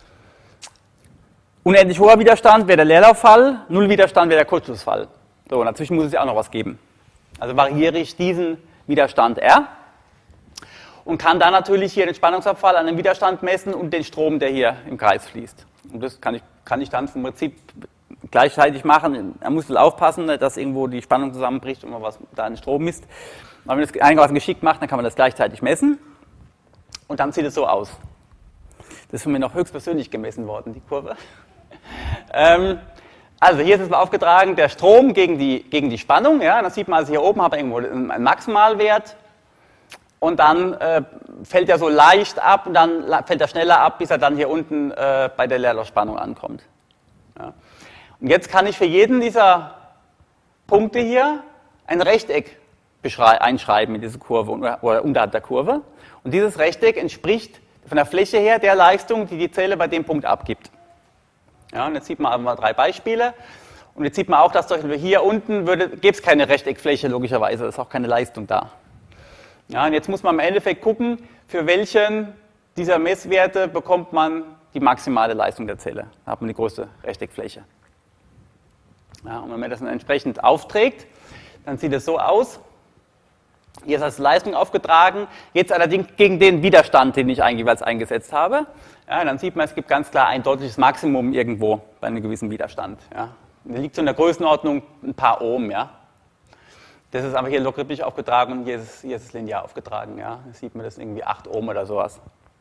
Speaker 1: Unendlich hoher Widerstand wäre der Leerlauffall, Null Widerstand wäre der Kurzschlussfall. So, und dazwischen muss es ja auch noch was geben. Also variiere ich diesen Widerstand R und kann dann natürlich hier den Spannungsabfall an dem Widerstand messen und den Strom, der hier im Kreis fließt. Und das kann ich, kann ich dann vom Prinzip gleichzeitig machen. Man muss aufpassen, dass irgendwo die Spannung zusammenbricht und man was da an Strom misst. Aber wenn man das einigermaßen geschickt macht, dann kann man das gleichzeitig messen und dann sieht es so aus. Das ist von mir noch höchstpersönlich gemessen worden, die Kurve. ähm, Also hier ist es mal aufgetragen, der Strom gegen die, gegen die Spannung. Ja, dann sieht man, also hier oben habe ich irgendwo einen Maximalwert und dann äh, fällt er so leicht ab und dann fällt er schneller ab, bis er dann hier unten äh, bei der Leerlaufspannung ankommt. Ja. Und jetzt kann ich für jeden dieser Punkte hier ein Rechteck einschreiben in diese Kurve oder unterhalb der Kurve. Und dieses Rechteck entspricht von der Fläche her der Leistung, die die Zelle bei dem Punkt abgibt. Ja, und jetzt sieht man mal drei Beispiele. Und jetzt sieht man auch, dass zum Beispiel hier unten gäbe es keine Rechteckfläche, logischerweise, da ist auch keine Leistung da. Ja, und jetzt muss man im Endeffekt gucken, für welchen dieser Messwerte bekommt man die maximale Leistung der Zelle. Da hat man die größte Rechteckfläche. Ja, und wenn man das dann entsprechend aufträgt, dann sieht es so aus. Hier ist als Leistung aufgetragen, jetzt allerdings gegen den Widerstand, den ich jeweils eingesetzt habe. Ja, dann sieht man, es gibt ganz klar ein deutliches Maximum irgendwo bei einem gewissen Widerstand. Ja. Das liegt so in der Größenordnung ein paar Ohm. Ja. Das ist aber hier logarithmisch aufgetragen und hier ist es, hier ist es linear aufgetragen. Ja. Da sieht man das irgendwie acht Ohm oder sowas.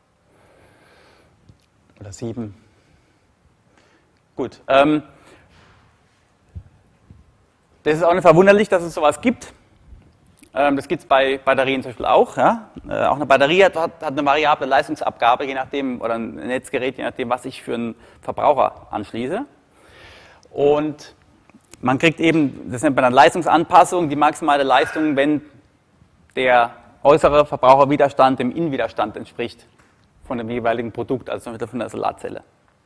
Speaker 1: Oder sieben. Gut. Ähm, das ist auch nicht verwunderlich, dass es sowas gibt. Das gibt es bei Batterien zum Beispiel auch. Ja? Auch eine Batterie hat, hat eine variable Leistungsabgabe, je nachdem, oder ein Netzgerät, je nachdem, was ich für einen Verbraucher anschließe. Und man kriegt eben, das nennt man dann Leistungsanpassung, die maximale Leistung, wenn der äußere Verbraucherwiderstand dem Innenwiderstand entspricht von dem jeweiligen Produkt, also zum Beispiel von der Solarzelle.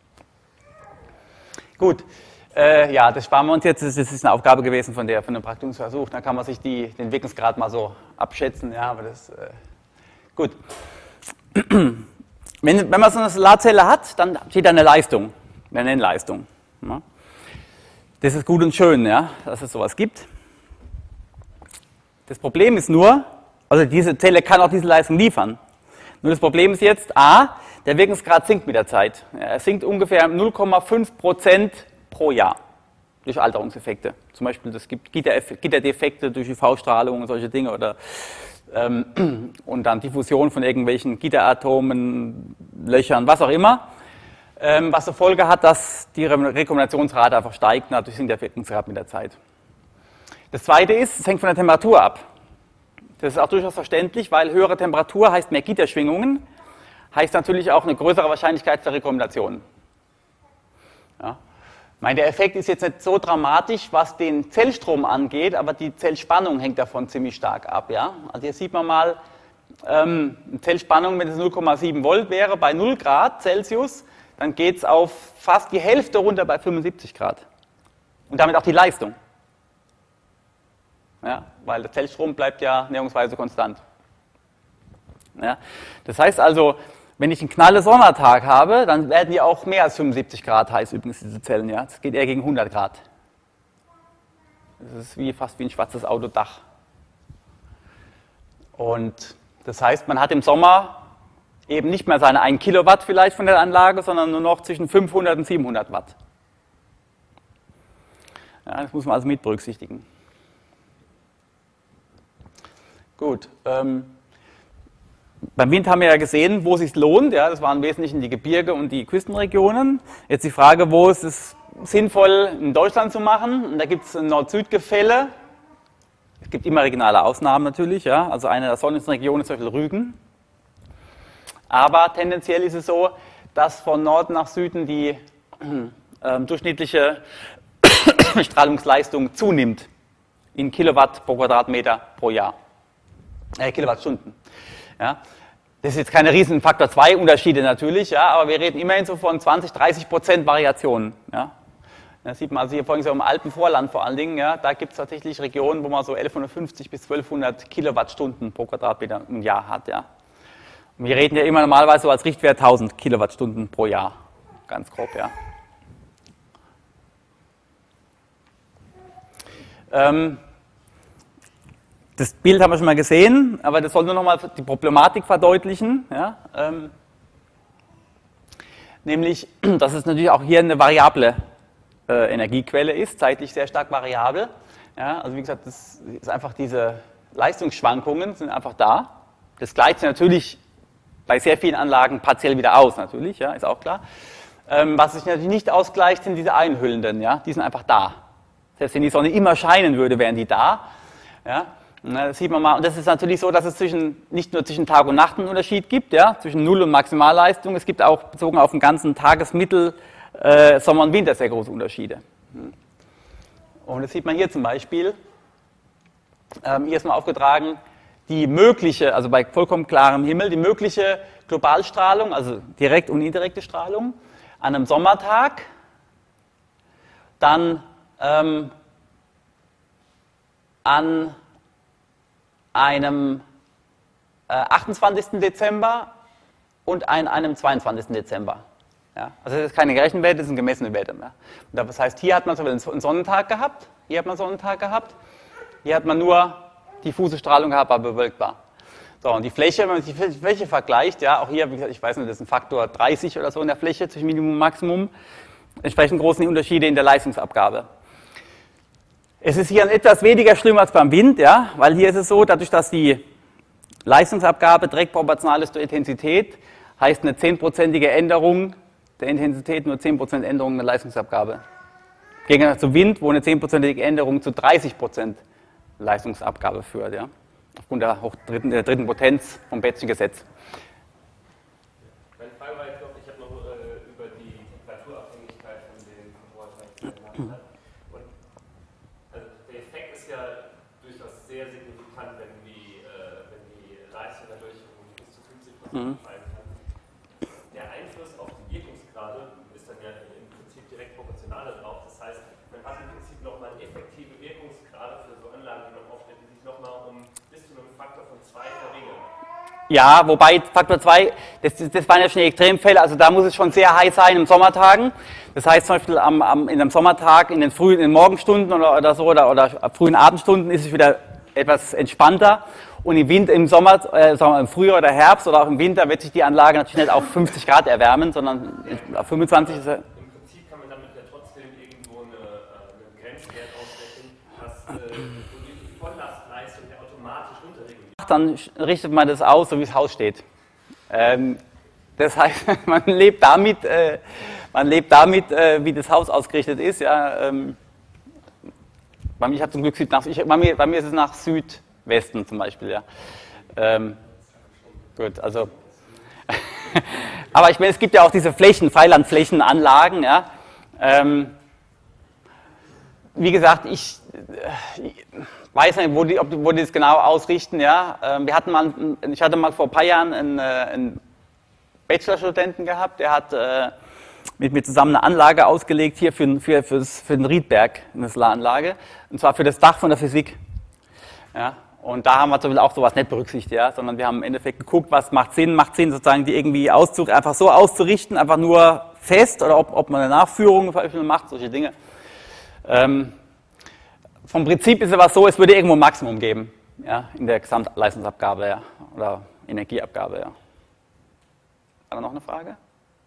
Speaker 1: Gut. Äh, ja, das sparen wir uns jetzt. Das ist eine Aufgabe gewesen von, der, von dem Praktikungsversuch. Da kann man sich die, den Wirkungsgrad mal so abschätzen. Ja, aber das, äh, gut. Wenn, wenn man so eine Solarzelle hat, dann steht da eine Leistung, eine Nennleistung. Ja. Das ist gut und schön, ja, dass es sowas gibt. Das Problem ist nur, also diese Zelle kann auch diese Leistung liefern. Nur das Problem ist jetzt, a, der Wirkungsgrad sinkt mit der Zeit. Ja, er sinkt ungefähr null Komma fünf Prozent pro Jahr durch Alterungseffekte. Zum Beispiel, es gibt Gitterdefekte durch U V-Strahlung und solche Dinge oder ähm, und dann Diffusion von irgendwelchen Gitteratomen, Löchern, was auch immer, ähm, was zur Folge hat, dass die Rekombinationsrate einfach steigt und dadurch sinkt der Wirkungsgrad mit der Zeit. Das Zweite ist, es hängt von der Temperatur ab. Das ist auch durchaus verständlich, weil höhere Temperatur heißt mehr Gitterschwingungen, heißt natürlich auch eine größere Wahrscheinlichkeit der Rekombination. Ja. Ich meine, der Effekt ist jetzt nicht so dramatisch, was den Zellstrom angeht, aber die Zellspannung hängt davon ziemlich stark ab. Ja? Also hier sieht man mal, ähm, Zellspannung, wenn es null Komma sieben Volt wäre, bei null Grad Celsius, dann geht es auf fast die Hälfte runter bei fünfundsiebzig Grad. Und damit auch die Leistung. Ja, weil der Zellstrom bleibt ja näherungsweise konstant. Ja, das heißt also, wenn ich einen knalle Sommertag habe, dann werden die auch mehr als fünfundsiebzig Grad heiß, übrigens diese Zellen. Ja, das geht eher gegen hundert Grad. Das ist wie, fast wie ein schwarzes Autodach. Und das heißt, man hat im Sommer eben nicht mehr seine ein Kilowatt vielleicht von der Anlage, sondern nur noch zwischen fünfhundert und siebenhundert Watt. Ja, das muss man also mit berücksichtigen. Gut. Ähm, beim Wind haben wir ja gesehen, wo es sich lohnt. Ja, das waren im Wesentlichen die Gebirge und die Küstenregionen. Jetzt die Frage, wo ist es sinnvoll in Deutschland zu machen? Und da gibt es ein Nord-Süd-Gefälle. Es gibt immer regionale Ausnahmen natürlich. Ja, also eine der sonnigsten Regionen ist zum Beispiel Rügen. Aber tendenziell ist es so, dass von Norden nach Süden die äh, durchschnittliche Strahlungsleistung zunimmt in Kilowatt pro Quadratmeter pro Jahr. Äh, Kilowattstunden. Ja. Das ist jetzt keine riesen Faktor zwei Unterschiede natürlich, ja, aber wir reden immerhin so von zwanzig, dreißig Prozent Variationen. Ja. Das sieht man also hier vorhin so im Alpenvorland vor allen Dingen, ja, da gibt es tatsächlich Regionen, wo man so elfhundertfünfzig bis zwölfhundert Kilowattstunden pro Quadratmeter im Jahr hat. Ja. Und wir reden ja immer normalerweise so als Richtwert tausend Kilowattstunden pro Jahr, ganz grob. Ja. Ähm, Das Bild haben wir schon mal gesehen, aber das soll nur noch mal die Problematik verdeutlichen. Ja, ähm, nämlich, dass es natürlich auch hier eine variable äh, Energiequelle ist, zeitlich sehr stark variabel. Ja, also wie gesagt, das ist einfach diese Leistungsschwankungen sind einfach da. Das gleicht sich natürlich bei sehr vielen Anlagen partiell wieder aus, natürlich, ja, ist auch klar. Ähm, was sich natürlich nicht ausgleicht, sind diese einhüllenden, ja, die sind einfach da. Selbst wenn die Sonne immer scheinen würde, wären die da. Ja. Das sieht man mal, und das ist natürlich so, dass es zwischen, nicht nur zwischen Tag und Nacht einen Unterschied gibt, ja, zwischen Null- und Maximalleistung, es gibt auch bezogen auf den ganzen Tagesmittel äh, Sommer und Winter sehr große Unterschiede. Und das sieht man hier zum Beispiel, ähm, hier ist mal aufgetragen, die mögliche, also bei vollkommen klarem Himmel, die mögliche Globalstrahlung, also direkt und indirekte Strahlung, an einem Sommertag, dann ähm, an einem äh, achtundzwanzigsten Dezember und an einem zweiundzwanzigsten Dezember. Ja, also das ist keine gerechnete Werte, das sind gemessene Werte. Ja. Und das heißt, hier hat man so einen Sonnentag gehabt, hier hat man einen Sonnentag gehabt, hier hat man nur diffuse Strahlung gehabt, aber bewölkbar. So, und die Fläche, wenn man sich die Fläche vergleicht, ja, auch hier, wie gesagt, ich weiß nicht, das ist ein Faktor dreißig oder so in der Fläche zwischen Minimum und Maximum, entsprechend großen Unterschiede in der Leistungsabgabe. Es ist hier etwas weniger schlimm als beim Wind, ja, weil hier ist es so, dadurch, dass die Leistungsabgabe direkt proportional ist zur Intensität, heißt eine zehnprozentige Änderung der Intensität nur zehn Prozent Änderung der Leistungsabgabe. Gegenüber zum Wind, wo eine zehnprozentige Änderung zu dreißig Prozent Leistungsabgabe führt, ja, aufgrund der, hoch dritten, der dritten Potenz vom Betzschen Gesetz.
Speaker 2: Meine Frage war jetzt noch, ich habe noch äh, über die Temperaturabhängigkeit von den Photovoltaikzellen nachgedacht. Und also der Effekt ist ja durchaus sehr signifikant, wenn die, äh, wenn die Leistung dadurch um bis zu fünfzig Prozent fallen kann. Der Einfluss auf die Wirkungsgrade ist dann ja im Prinzip direkt proportional darauf. Das heißt, man hat im Prinzip nochmal effektive Wirkungsgrade für so Anlagen, die man aufstellt, die sich nochmal um bis zu einem Faktor von zwei verringern.
Speaker 1: Ja, wobei Faktor zwei, das, das waren ja schon die Extremfälle, also da muss es schon sehr heiß sein in Sommertagen. Das heißt zum Beispiel am, am, in einem Sommertag, in den frühen in den Morgenstunden oder, oder so oder, oder frühen Abendstunden ist es wieder etwas entspannter. Und im Winter, im Sommer, äh, sagen wir, im Frühjahr oder Herbst oder auch im Winter wird sich die Anlage natürlich nicht auf fünfzig Grad erwärmen, sondern auf fünfundzwanzig. Ist
Speaker 2: Im Prinzip kann man damit ja trotzdem irgendwo eine, einen Grenzwert ausrechnen, dass äh, die Volllastleistung ja automatisch runterreguliert.
Speaker 1: Dann richtet man das aus, so wie das Haus steht. Ähm, das heißt, man lebt damit, äh, man lebt damit, äh, wie das Haus ausgerichtet ist. Ja, ähm, bei mir, ich habe zum Glück Süd nach, ich, bei, mir, bei mir ist es nach Südwesten zum Beispiel. Ja. Ähm, gut, also. Aber ich meine, es gibt ja auch diese Flächen, Freilandflächenanlagen. Ja. Ähm, wie gesagt, ich, weiß nicht, wo die, ob, wo die das genau ausrichten. Ja. Wir hatten mal, ich hatte mal vor ein paar Jahren einen, einen Bachelorstudenten gehabt, der hat äh, mit mir zusammen eine Anlage ausgelegt hier für, für, für's, für den Riedberg, eine Solaranlage, und zwar für das Dach von der Physik. Ja. Und da haben wir zum Beispiel auch sowas nicht berücksichtigt, ja, sondern wir haben im Endeffekt geguckt, was macht Sinn, macht Sinn sozusagen, die irgendwie auszu, einfach so auszurichten, einfach nur fest, oder ob, ob man eine Nachführung macht, solche Dinge. Ähm, vom Prinzip ist es aber so, es würde irgendwo ein Maximum geben, ja, in der Gesamtleistungsabgabe, ja, oder Energieabgabe, ja. Hat er noch eine Frage?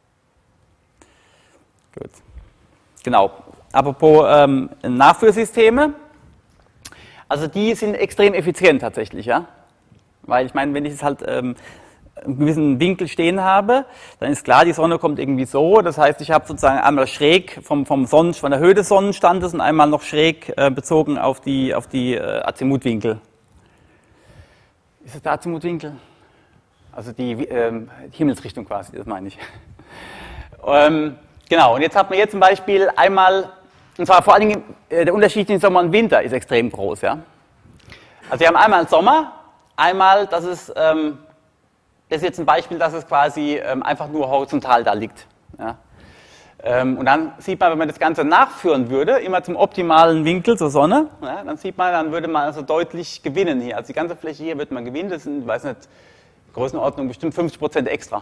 Speaker 1: Gut. Genau. Apropos ähm, Nachführsysteme. Also die sind extrem effizient tatsächlich, ja. Weil ich meine, wenn ich es halt ähm, einen gewissen Winkel stehen habe, dann ist klar, die Sonne kommt irgendwie so. Das heißt, ich habe sozusagen einmal schräg vom, vom Sonnen, von der Höhe des Sonnenstandes und einmal noch schräg äh, bezogen auf die, auf die äh, Azimutwinkel. Ist das der Azimutwinkel? Also die ähm, Himmelsrichtung quasi, das meine ich. ähm, genau, und jetzt hat man hier zum Beispiel einmal, und zwar vor allen Dingen, äh, der Unterschied zwischen Sommer und Winter ist extrem groß. Ja? Also wir haben einmal Sommer, einmal, das ist, ähm, das ist jetzt ein Beispiel, dass es quasi ähm, einfach nur horizontal da liegt. Ja? Ähm, und dann sieht man, wenn man das Ganze nachführen würde, immer zum optimalen Winkel zur Sonne, ja, dann sieht man, dann würde man also deutlich gewinnen hier. Also die ganze Fläche hier wird man gewinnen, das sind, ich weiß nicht, Größenordnung bestimmt fünfzig Prozent extra.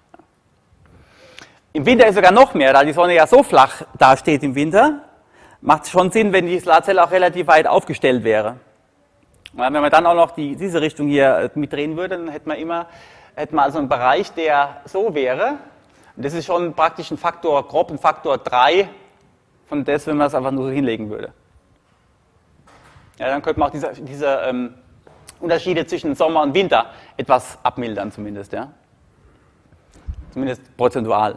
Speaker 1: Im Winter ist sogar noch mehr, da die Sonne ja so flach dasteht im Winter, macht es schon Sinn, wenn die Solarzelle auch relativ weit aufgestellt wäre. Und wenn man dann auch noch die, diese Richtung hier mitdrehen würde, dann hätte man immer hätte man also einen Bereich, der so wäre. Und das ist schon praktisch ein Faktor, grob ein Faktor drei von das, wenn man es einfach nur so hinlegen würde. Ja, dann könnte man auch diese, diese ähm, Unterschiede zwischen Sommer und Winter etwas abmildern zumindest, ja. Zumindest prozentual.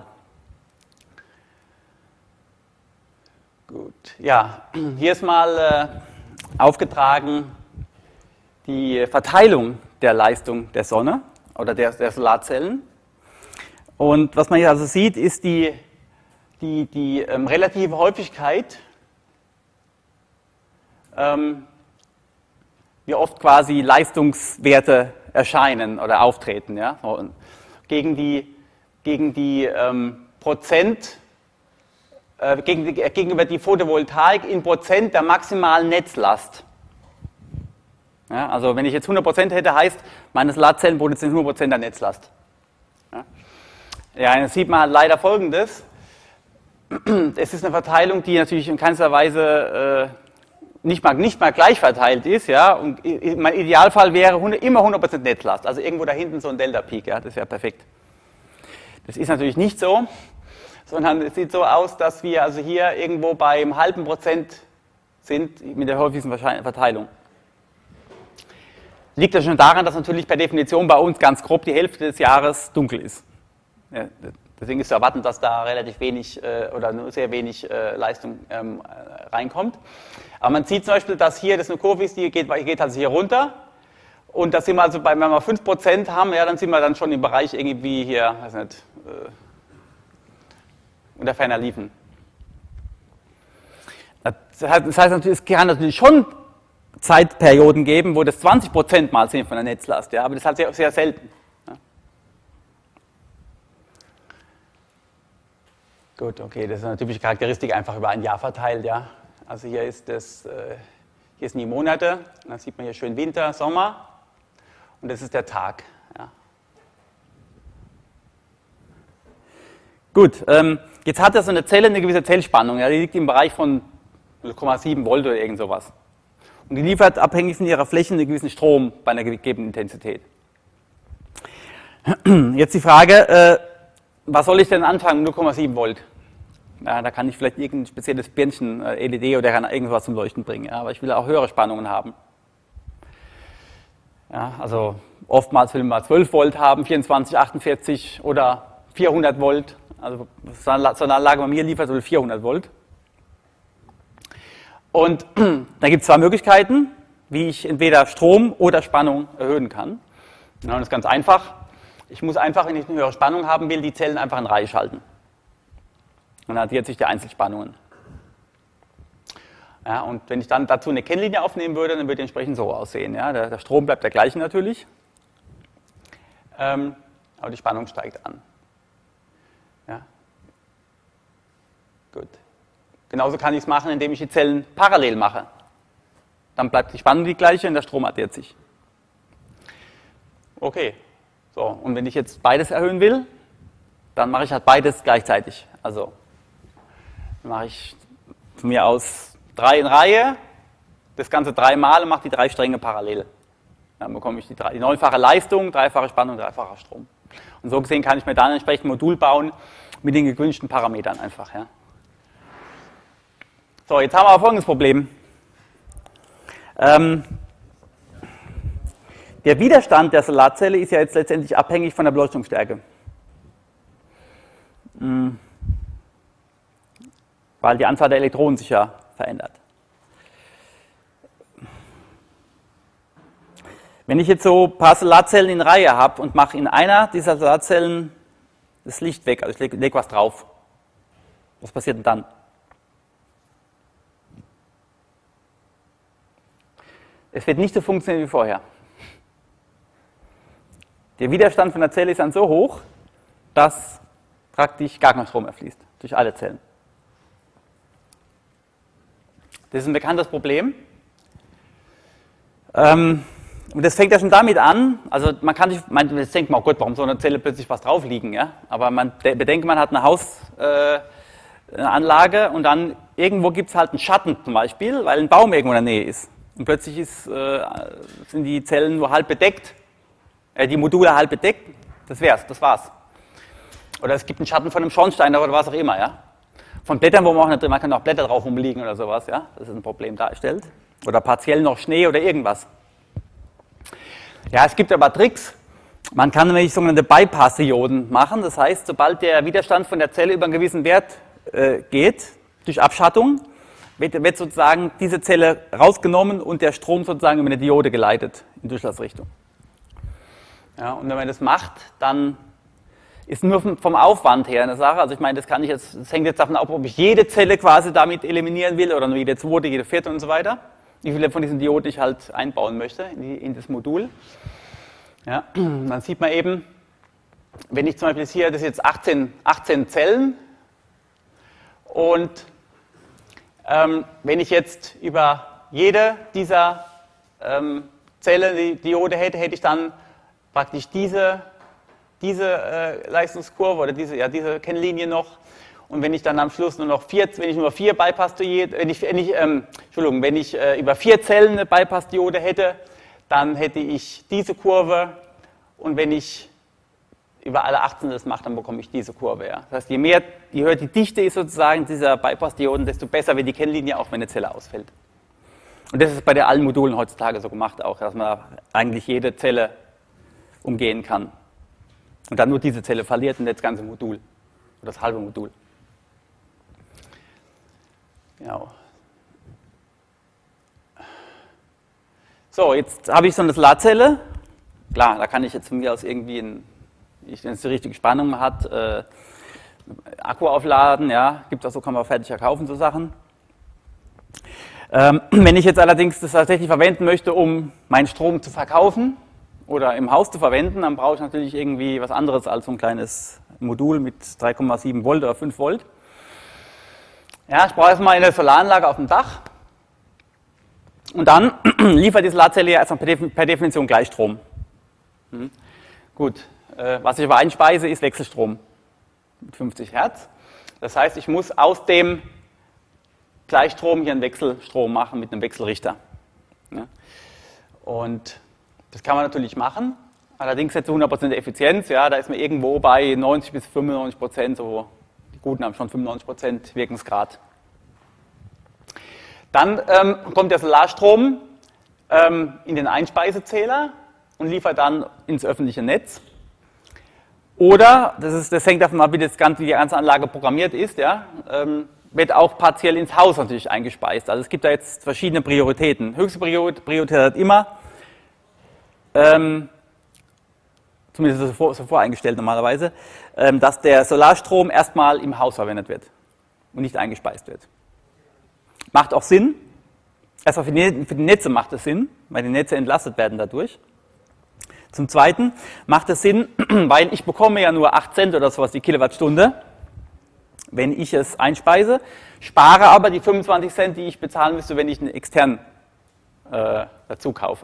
Speaker 1: Gut, ja, hier ist mal äh, aufgetragen die Verteilung der Leistung der Sonne oder der, der Solarzellen. Und was man hier also sieht, ist die, die, die ähm, relative Häufigkeit, ähm, wie oft quasi Leistungswerte erscheinen oder auftreten, ja, und gegen die, gegen die ähm, Prozent, äh, gegen die, gegenüber die Photovoltaik in Prozent der maximalen Netzlast. Ja, also wenn ich jetzt hundert Prozent hätte, heißt, meine Solarzellen produzieren hundert Prozent der Netzlast. Ja, ja, dann sieht man leider Folgendes. Es ist eine Verteilung, die natürlich in keinster Weise äh, nicht mal, nicht mal gleich verteilt ist, ja, und mein Idealfall wäre hundert, immer hundert Prozent Netzlast, also irgendwo da hinten so ein Delta-Peak, ja, das wäre perfekt. Das ist natürlich nicht so, sondern es sieht so aus, dass wir also hier irgendwo bei einem halben Prozent sind mit der häufigsten Verteilung. Liegt ja schon daran, dass natürlich per Definition bei uns ganz grob die Hälfte des Jahres dunkel ist. Ja, deswegen ist zu erwarten, dass da relativ wenig äh, oder nur sehr wenig äh, Leistung ähm, reinkommt. Aber man sieht zum Beispiel, dass hier das eine Kurve ist, die geht, geht also hier runter. Und da sind wir also, bei, wenn wir fünf Prozent haben, ja, dann sind wir dann schon im Bereich irgendwie hier, weiß nicht, äh, unter ferner Liefen. Das heißt, das heißt natürlich, es kann natürlich schon Zeitperioden geben, wo das zwanzig Prozent mal sind von der Netzlast, ja, aber das ist halt sehr, sehr selten. Ja. Gut, okay, das ist eine typische Charakteristik, einfach über ein Jahr verteilt, ja. Also hier ist das, äh, hier sind die Monate, dann sieht man hier schön Winter, Sommer und das ist der Tag. Ja. Gut, ähm, jetzt hat ja so eine Zelle eine gewisse Zellspannung, ja, die liegt im Bereich von null Komma sieben Volt oder irgend sowas. Und die liefert abhängig von ihrer Fläche einen gewissen Strom bei einer gegebenen Intensität. Jetzt die Frage, äh, was soll ich denn anfangen, null Komma sieben Volt? Ja, da kann ich vielleicht irgendein spezielles Birnchen, äh, L E D oder kann irgendwas zum Leuchten bringen, ja, aber ich will auch höhere Spannungen haben. Ja, also oftmals will man zwölf Volt haben, vierundzwanzig, achtundvierzig oder vierhundert Volt. Also so eine Anlage bei mir liefert so vierhundert Volt. Und da gibt es zwei Möglichkeiten, wie ich entweder Strom oder Spannung erhöhen kann. Ja, und das ist ganz einfach. Ich muss einfach, wenn ich eine höhere Spannung haben will, die Zellen einfach in Reihe schalten. Und dann addiert sich die Einzelspannungen. Ja, und wenn ich dann dazu eine Kennlinie aufnehmen würde, dann würde die entsprechend so aussehen. Ja? Der, der Strom bleibt der gleiche natürlich, ähm, aber die Spannung steigt an. Ja? Gut. Genauso kann ich es machen, indem ich die Zellen parallel mache. Dann bleibt die Spannung die gleiche und der Strom addiert sich. Okay, so, und wenn ich jetzt beides erhöhen will, dann mache ich halt beides gleichzeitig. Also mache ich von mir aus drei in Reihe, das Ganze dreimal und mache die drei Stränge parallel. Dann bekomme ich die, drei, die neunfache Leistung, dreifache Spannung, dreifacher Strom. Und so gesehen kann ich mir dann entsprechend ein Modul bauen mit den gewünschten Parametern einfach. Ja. So, jetzt haben wir aber folgendes Problem. Ähm, der Widerstand der Solarzelle ist ja jetzt letztendlich abhängig von der Beleuchtungsstärke. Mhm. Weil die Anzahl der Elektronen sich ja verändert. Wenn ich jetzt so ein paar Solarzellen in Reihe habe und mache in einer dieser Solarzellen das Licht weg, also ich lege leg was drauf, was passiert denn dann? Es wird nicht so funktionieren wie vorher. Der Widerstand von der Zelle ist dann so hoch, dass praktisch gar kein Strom mehr fließt, durch alle Zellen. Das ist ein bekanntes Problem. Ähm, und das fängt ja schon damit an, also man kann sich, man, jetzt denkt man, oh Gott, warum soll eine Zelle plötzlich was drauf liegen? Ja? Aber man bedenkt, man hat eine Hausanlage äh, und dann irgendwo gibt es halt einen Schatten zum Beispiel, weil ein Baum irgendwo in der Nähe ist. Und plötzlich ist, äh, sind die Zellen nur halb bedeckt, äh, die Module halb bedeckt, das wär's, das war's. Oder es gibt einen Schatten von einem Schornstein oder was auch immer, ja. Von Blättern, wo man auch nicht drin, man kann auch Blätter drauf rumliegen oder sowas, ja, das ist ein Problem darstellt. Oder partiell noch Schnee oder irgendwas. Ja, es gibt aber Tricks. Man kann nämlich sogenannte Bypass-Dioden machen, das heißt, sobald der Widerstand von der Zelle über einen gewissen Wert äh, geht, durch Abschattung, wird, wird sozusagen diese Zelle rausgenommen und der Strom sozusagen über eine Diode geleitet in Durchlassrichtung. Ja, und wenn man das macht, dann ist nur vom Aufwand her eine Sache. Also ich meine, das kann ich jetzt, das hängt jetzt davon ab, ob ich jede Zelle quasi damit eliminieren will oder nur jede zweite, jede vierte und so weiter. Wie viele von diesen Dioden ich halt einbauen möchte in, die, in das Modul. Ja, dann sieht man eben, wenn ich zum Beispiel hier, das ist jetzt achtzehn, achtzehn Zellen und ähm, wenn ich jetzt über jede dieser ähm, Zellen die Diode hätte, hätte ich dann praktisch diese diese äh, Leistungskurve oder diese, ja, diese Kennlinie noch. Und wenn ich dann am Schluss nur noch vier, wenn ich nur vier Bypass-Diode, wenn ich, wenn ich, ähm, Entschuldigung, wenn ich äh, über vier Zellen eine Bypass-Diode hätte, dann hätte ich diese Kurve. Und wenn ich über alle achtzehn das mache, dann bekomme ich diese Kurve. Ja. Das heißt, je mehr, je höher die Dichte ist sozusagen dieser Bypass-Dioden, desto besser wird die Kennlinie, auch wenn eine Zelle ausfällt. Und das ist bei den allen Modulen heutzutage so gemacht auch, dass man eigentlich jede Zelle umgehen kann. Und dann nur diese Zelle verliert und das ganze Modul, oder das halbe Modul. Genau. So, jetzt habe ich so eine Solarzelle. Klar, da kann ich jetzt von mir aus irgendwie, ein, wenn es die richtige Spannung hat, äh, Akku aufladen. Ja, gibt es auch so, kann man fertig kaufen, so Sachen. Ähm, wenn ich jetzt allerdings das tatsächlich verwenden möchte, um meinen Strom zu verkaufen, oder im Haus zu verwenden, dann brauche ich natürlich irgendwie was anderes als so ein kleines Modul mit drei Komma sieben Volt oder fünf Volt. Ja, ich brauche erstmal eine Solaranlage auf dem Dach und dann liefert die Solarzelle ja erstmal per Definition Gleichstrom. Hm. Gut, äh, was ich aber einspeise, ist Wechselstrom mit fünfzig Hertz. Das heißt, ich muss aus dem Gleichstrom hier einen Wechselstrom machen mit einem Wechselrichter. Ja. Und das kann man natürlich machen, allerdings nicht zu hundert Prozent Effizienz, ja, da ist man irgendwo bei neunzig bis fünfundneunzig Prozent, so die Guten haben schon fünfundneunzig Prozent Wirkungsgrad. Dann ähm, kommt der Solarstrom ähm, in den Einspeisezähler und liefert dann ins öffentliche Netz. Oder, das, ist, das hängt davon ab, wie, das ganze, wie die ganze Anlage programmiert ist, ja, ähm, wird auch partiell ins Haus natürlich eingespeist. Also es gibt da jetzt verschiedene Prioritäten. Höchste Priorität hat immer, Ähm, zumindest ist es so voreingestellt normalerweise, ähm, dass der Solarstrom erstmal im Haus verwendet wird und nicht eingespeist wird. Macht auch Sinn, Erstmal für die, für die Netze macht es Sinn, weil die Netze entlastet werden dadurch. Zum Zweiten macht es Sinn, weil ich bekomme ja nur acht Cent oder sowas die Kilowattstunde, wenn ich es einspeise, spare aber die fünfundzwanzig Cent, die ich bezahlen müsste, wenn ich einen externen äh, dazu kaufe.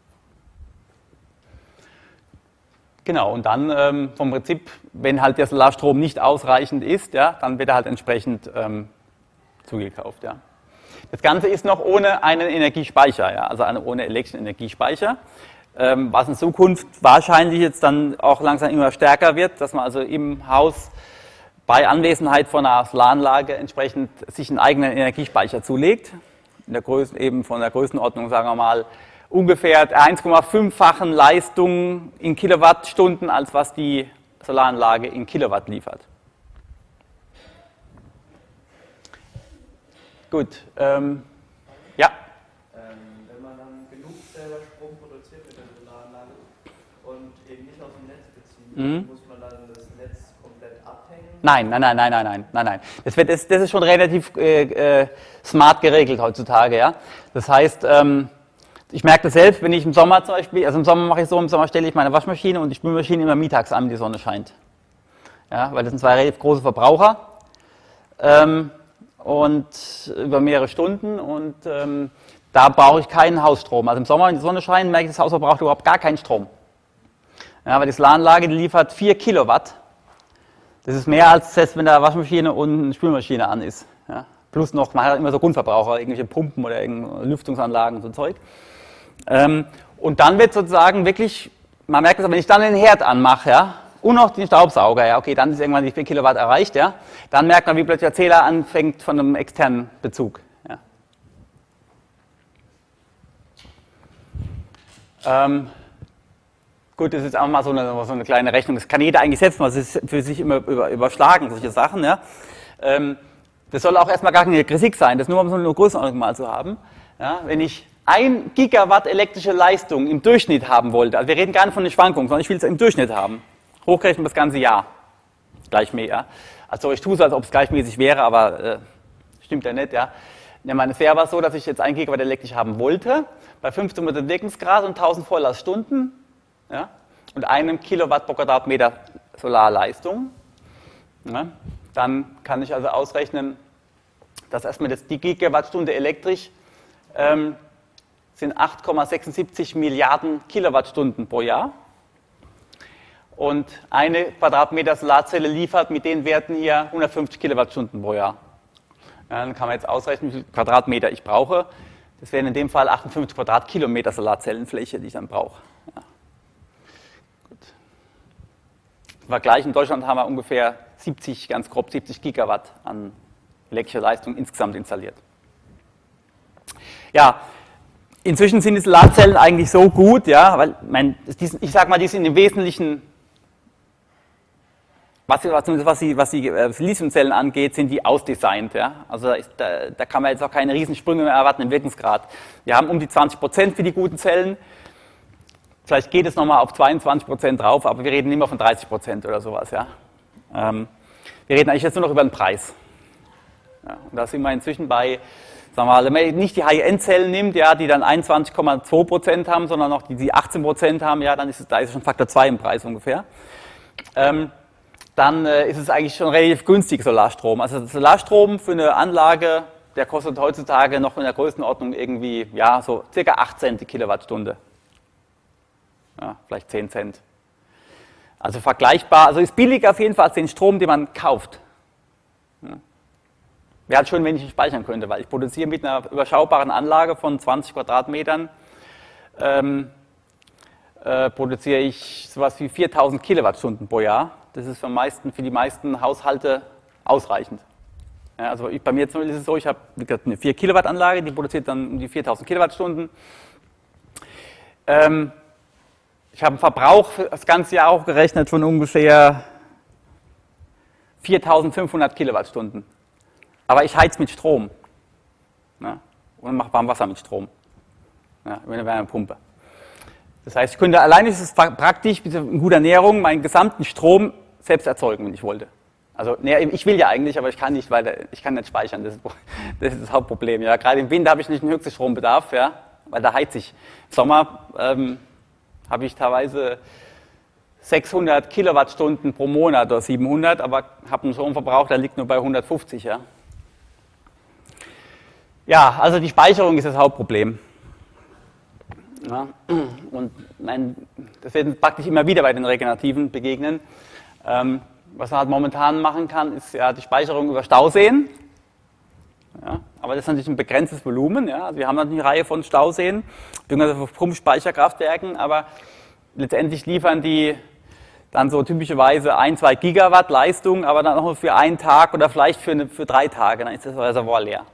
Speaker 1: Genau, und dann ähm, vom Prinzip, wenn halt der Solarstrom nicht ausreichend ist, ja, dann wird er halt entsprechend ähm, zugekauft. Ja. Das Ganze ist noch ohne einen Energiespeicher, ja, also eine, ohne elektrischen Energiespeicher, ähm, was in Zukunft wahrscheinlich jetzt dann auch langsam immer stärker wird, dass man also im Haus bei Anwesenheit von einer Solaranlage entsprechend sich einen eigenen Energiespeicher zulegt, in der Größe, eben von der Größenordnung, sagen wir mal, ungefähr eins Komma fünf-fachen Leistung in Kilowattstunden, als was die Solaranlage in Kilowatt liefert. Gut, ähm, ja.
Speaker 3: Ähm, wenn man dann genug selber Strom produziert mit der Solaranlage und eben nicht aus dem Netz bezieht, mhm. muss man dann das Netz komplett abhängen?
Speaker 1: Nein, nein, nein, nein, nein, nein, nein, nein. Das, wird, das, das ist schon relativ äh, äh, smart geregelt heutzutage, ja. Das heißt, ähm, ich merke das selbst, wenn ich im Sommer zum Beispiel, also im Sommer mache ich so, im Sommer stelle ich meine Waschmaschine und die Spülmaschine immer mittags an, wenn die Sonne scheint. Ja, weil das sind zwei relativ große Verbraucher. Ähm, und über mehrere Stunden und ähm, da brauche ich keinen Hausstrom. Also im Sommer, wenn die Sonne scheint, merke ich, das Haus verbraucht überhaupt gar keinen Strom. Ja, weil die Solaranlage, die liefert vier Kilowatt. Das ist mehr als selbst wenn da Waschmaschine und eine Spülmaschine an ist. Ja. Plus noch, man hat immer so Grundverbraucher, irgendwelche Pumpen oder irgendwelche Lüftungsanlagen und so Zeug. Ähm, und dann wird sozusagen wirklich, man merkt es, wenn ich dann den Herd anmache, ja, und noch den Staubsauger, ja, okay, dann ist irgendwann die vier Kilowatt erreicht, ja, dann merkt man, wie plötzlich der Zähler anfängt von einem externen Bezug. Ja. Ähm, gut, das ist auch mal so eine, so eine kleine Rechnung, das kann jeder eigentlich selbst mal für sich immer über, überschlagen, solche Sachen, ja. Ähm, das soll auch erstmal gar keine Kritik sein, das nur um so eine Größenordnung mal zu haben. Ja, wenn ich ein Gigawatt elektrische Leistung im Durchschnitt haben wollte, also wir reden gar nicht von den Schwankungen, sondern ich will es im Durchschnitt haben, hochgerechnet das ganze Jahr, gleichmäßig, ja. Also ich tue es, als ob es gleichmäßig wäre, aber äh, stimmt ja nicht, ja. Ja, meine, es wäre aber so, dass ich jetzt ein Gigawatt elektrisch haben wollte, bei fünfzehn Meter Wirkungsgrad und tausend Volllaststunden, ja, und einem Kilowatt pro Quadratmeter Solarleistung. Ja, dann kann ich also ausrechnen, dass erstmal das, die Gigawattstunde elektrisch ähm, sind acht Komma sechsundsiebzig Milliarden Kilowattstunden pro Jahr. Und eine Quadratmeter Solarzelle liefert mit den Werten hier hundertfünfzig Kilowattstunden pro Jahr. Ja, dann kann man jetzt ausrechnen, wie viele Quadratmeter ich brauche. Das wären in dem Fall achtundfünfzig Quadratkilometer Solarzellenfläche, die ich dann brauche. Ja. Gut. Im Vergleich in Deutschland haben wir ungefähr siebzig, ganz grob siebzig Gigawatt an elektrischer Leistung insgesamt installiert. Ja, inzwischen sind die Solarzellen eigentlich so gut, ja, weil mein, ich sage mal, die sind im Wesentlichen, was, was, was die, was die äh, Lithiumzellen angeht, sind die ausdesignt. Ja. Also da, ist, da, da kann man jetzt auch keine Riesensprünge mehr erwarten im Wirkungsgrad. Wir haben um die zwanzig Prozent für die guten Zellen. Vielleicht geht es nochmal auf zweiundzwanzig Prozent drauf, aber wir reden immer von dreißig Prozent oder sowas. Ja. Ähm, wir reden eigentlich jetzt nur noch über den Preis. Ja, und da sind wir inzwischen bei, sagen wir mal, wenn man nicht die High-End-Zellen nimmt, ja, die dann einundzwanzig Komma zwei Prozent haben, sondern noch die, die achtzehn Prozent haben, ja, dann ist es, da ist es schon Faktor zwei im Preis ungefähr. Ähm, dann äh, ist es eigentlich schon relativ günstig, Solarstrom. Also Solarstrom für eine Anlage, der kostet heutzutage noch in der Größenordnung irgendwie, ja, so circa acht Cent die Kilowattstunde. Ja, vielleicht zehn Cent. Also vergleichbar, also ist billiger auf jeden Fall als den Strom, den man kauft. Ja. Wäre halt schön, wenn ich ihn speichern könnte, weil ich produziere mit einer überschaubaren Anlage von zwanzig Quadratmetern, ähm, äh, produziere ich sowas wie viertausend Kilowattstunden pro Jahr. Das ist für, meisten, für die meisten Haushalte ausreichend. Ja, also ich, bei mir zum Beispiel ist es so, ich habe eine vier Kilowatt Anlage, die produziert dann um die viertausend Kilowattstunden. Ähm, ich habe einen Verbrauch für das ganze Jahr auch gerechnet von ungefähr viertausendfünfhundert Kilowattstunden. Aber ich heiz mit Strom. Ja, und mache warm Wasser mit Strom. Ja, über eine Wärmepumpe. Das heißt, ich könnte alleine, ist es praktisch, mit guter Ernährung, meinen gesamten Strom selbst erzeugen, wenn ich wollte. Also, nee, ich will ja eigentlich, aber ich kann nicht, weil ich kann nicht speichern. Das ist das, ist das Hauptproblem. Ja. Gerade im Winter habe ich nicht den höchsten Strombedarf, ja, weil da heizt ich. Im Sommer ähm, habe ich teilweise sechshundert Kilowattstunden pro Monat oder siebenhundert, aber habe einen Stromverbrauch, der liegt nur bei hundertfünfzig. Ja, ja, also die Speicherung ist das Hauptproblem. Ja, und mein, das wird praktisch immer wieder bei den Regenerativen begegnen. Ähm, was man halt momentan machen kann, ist ja die Speicherung über Stauseen. Ja, aber das ist natürlich ein begrenztes Volumen. Ja. Also wir haben natürlich eine Reihe von Stauseen, beziehungsweise Pumpspeicherkraftwerken, aber letztendlich liefern die dann so typischerweise ein, zwei Gigawatt Leistung, aber dann auch nur für einen Tag oder vielleicht für, eine, für drei Tage, dann ist das Reservoir leer.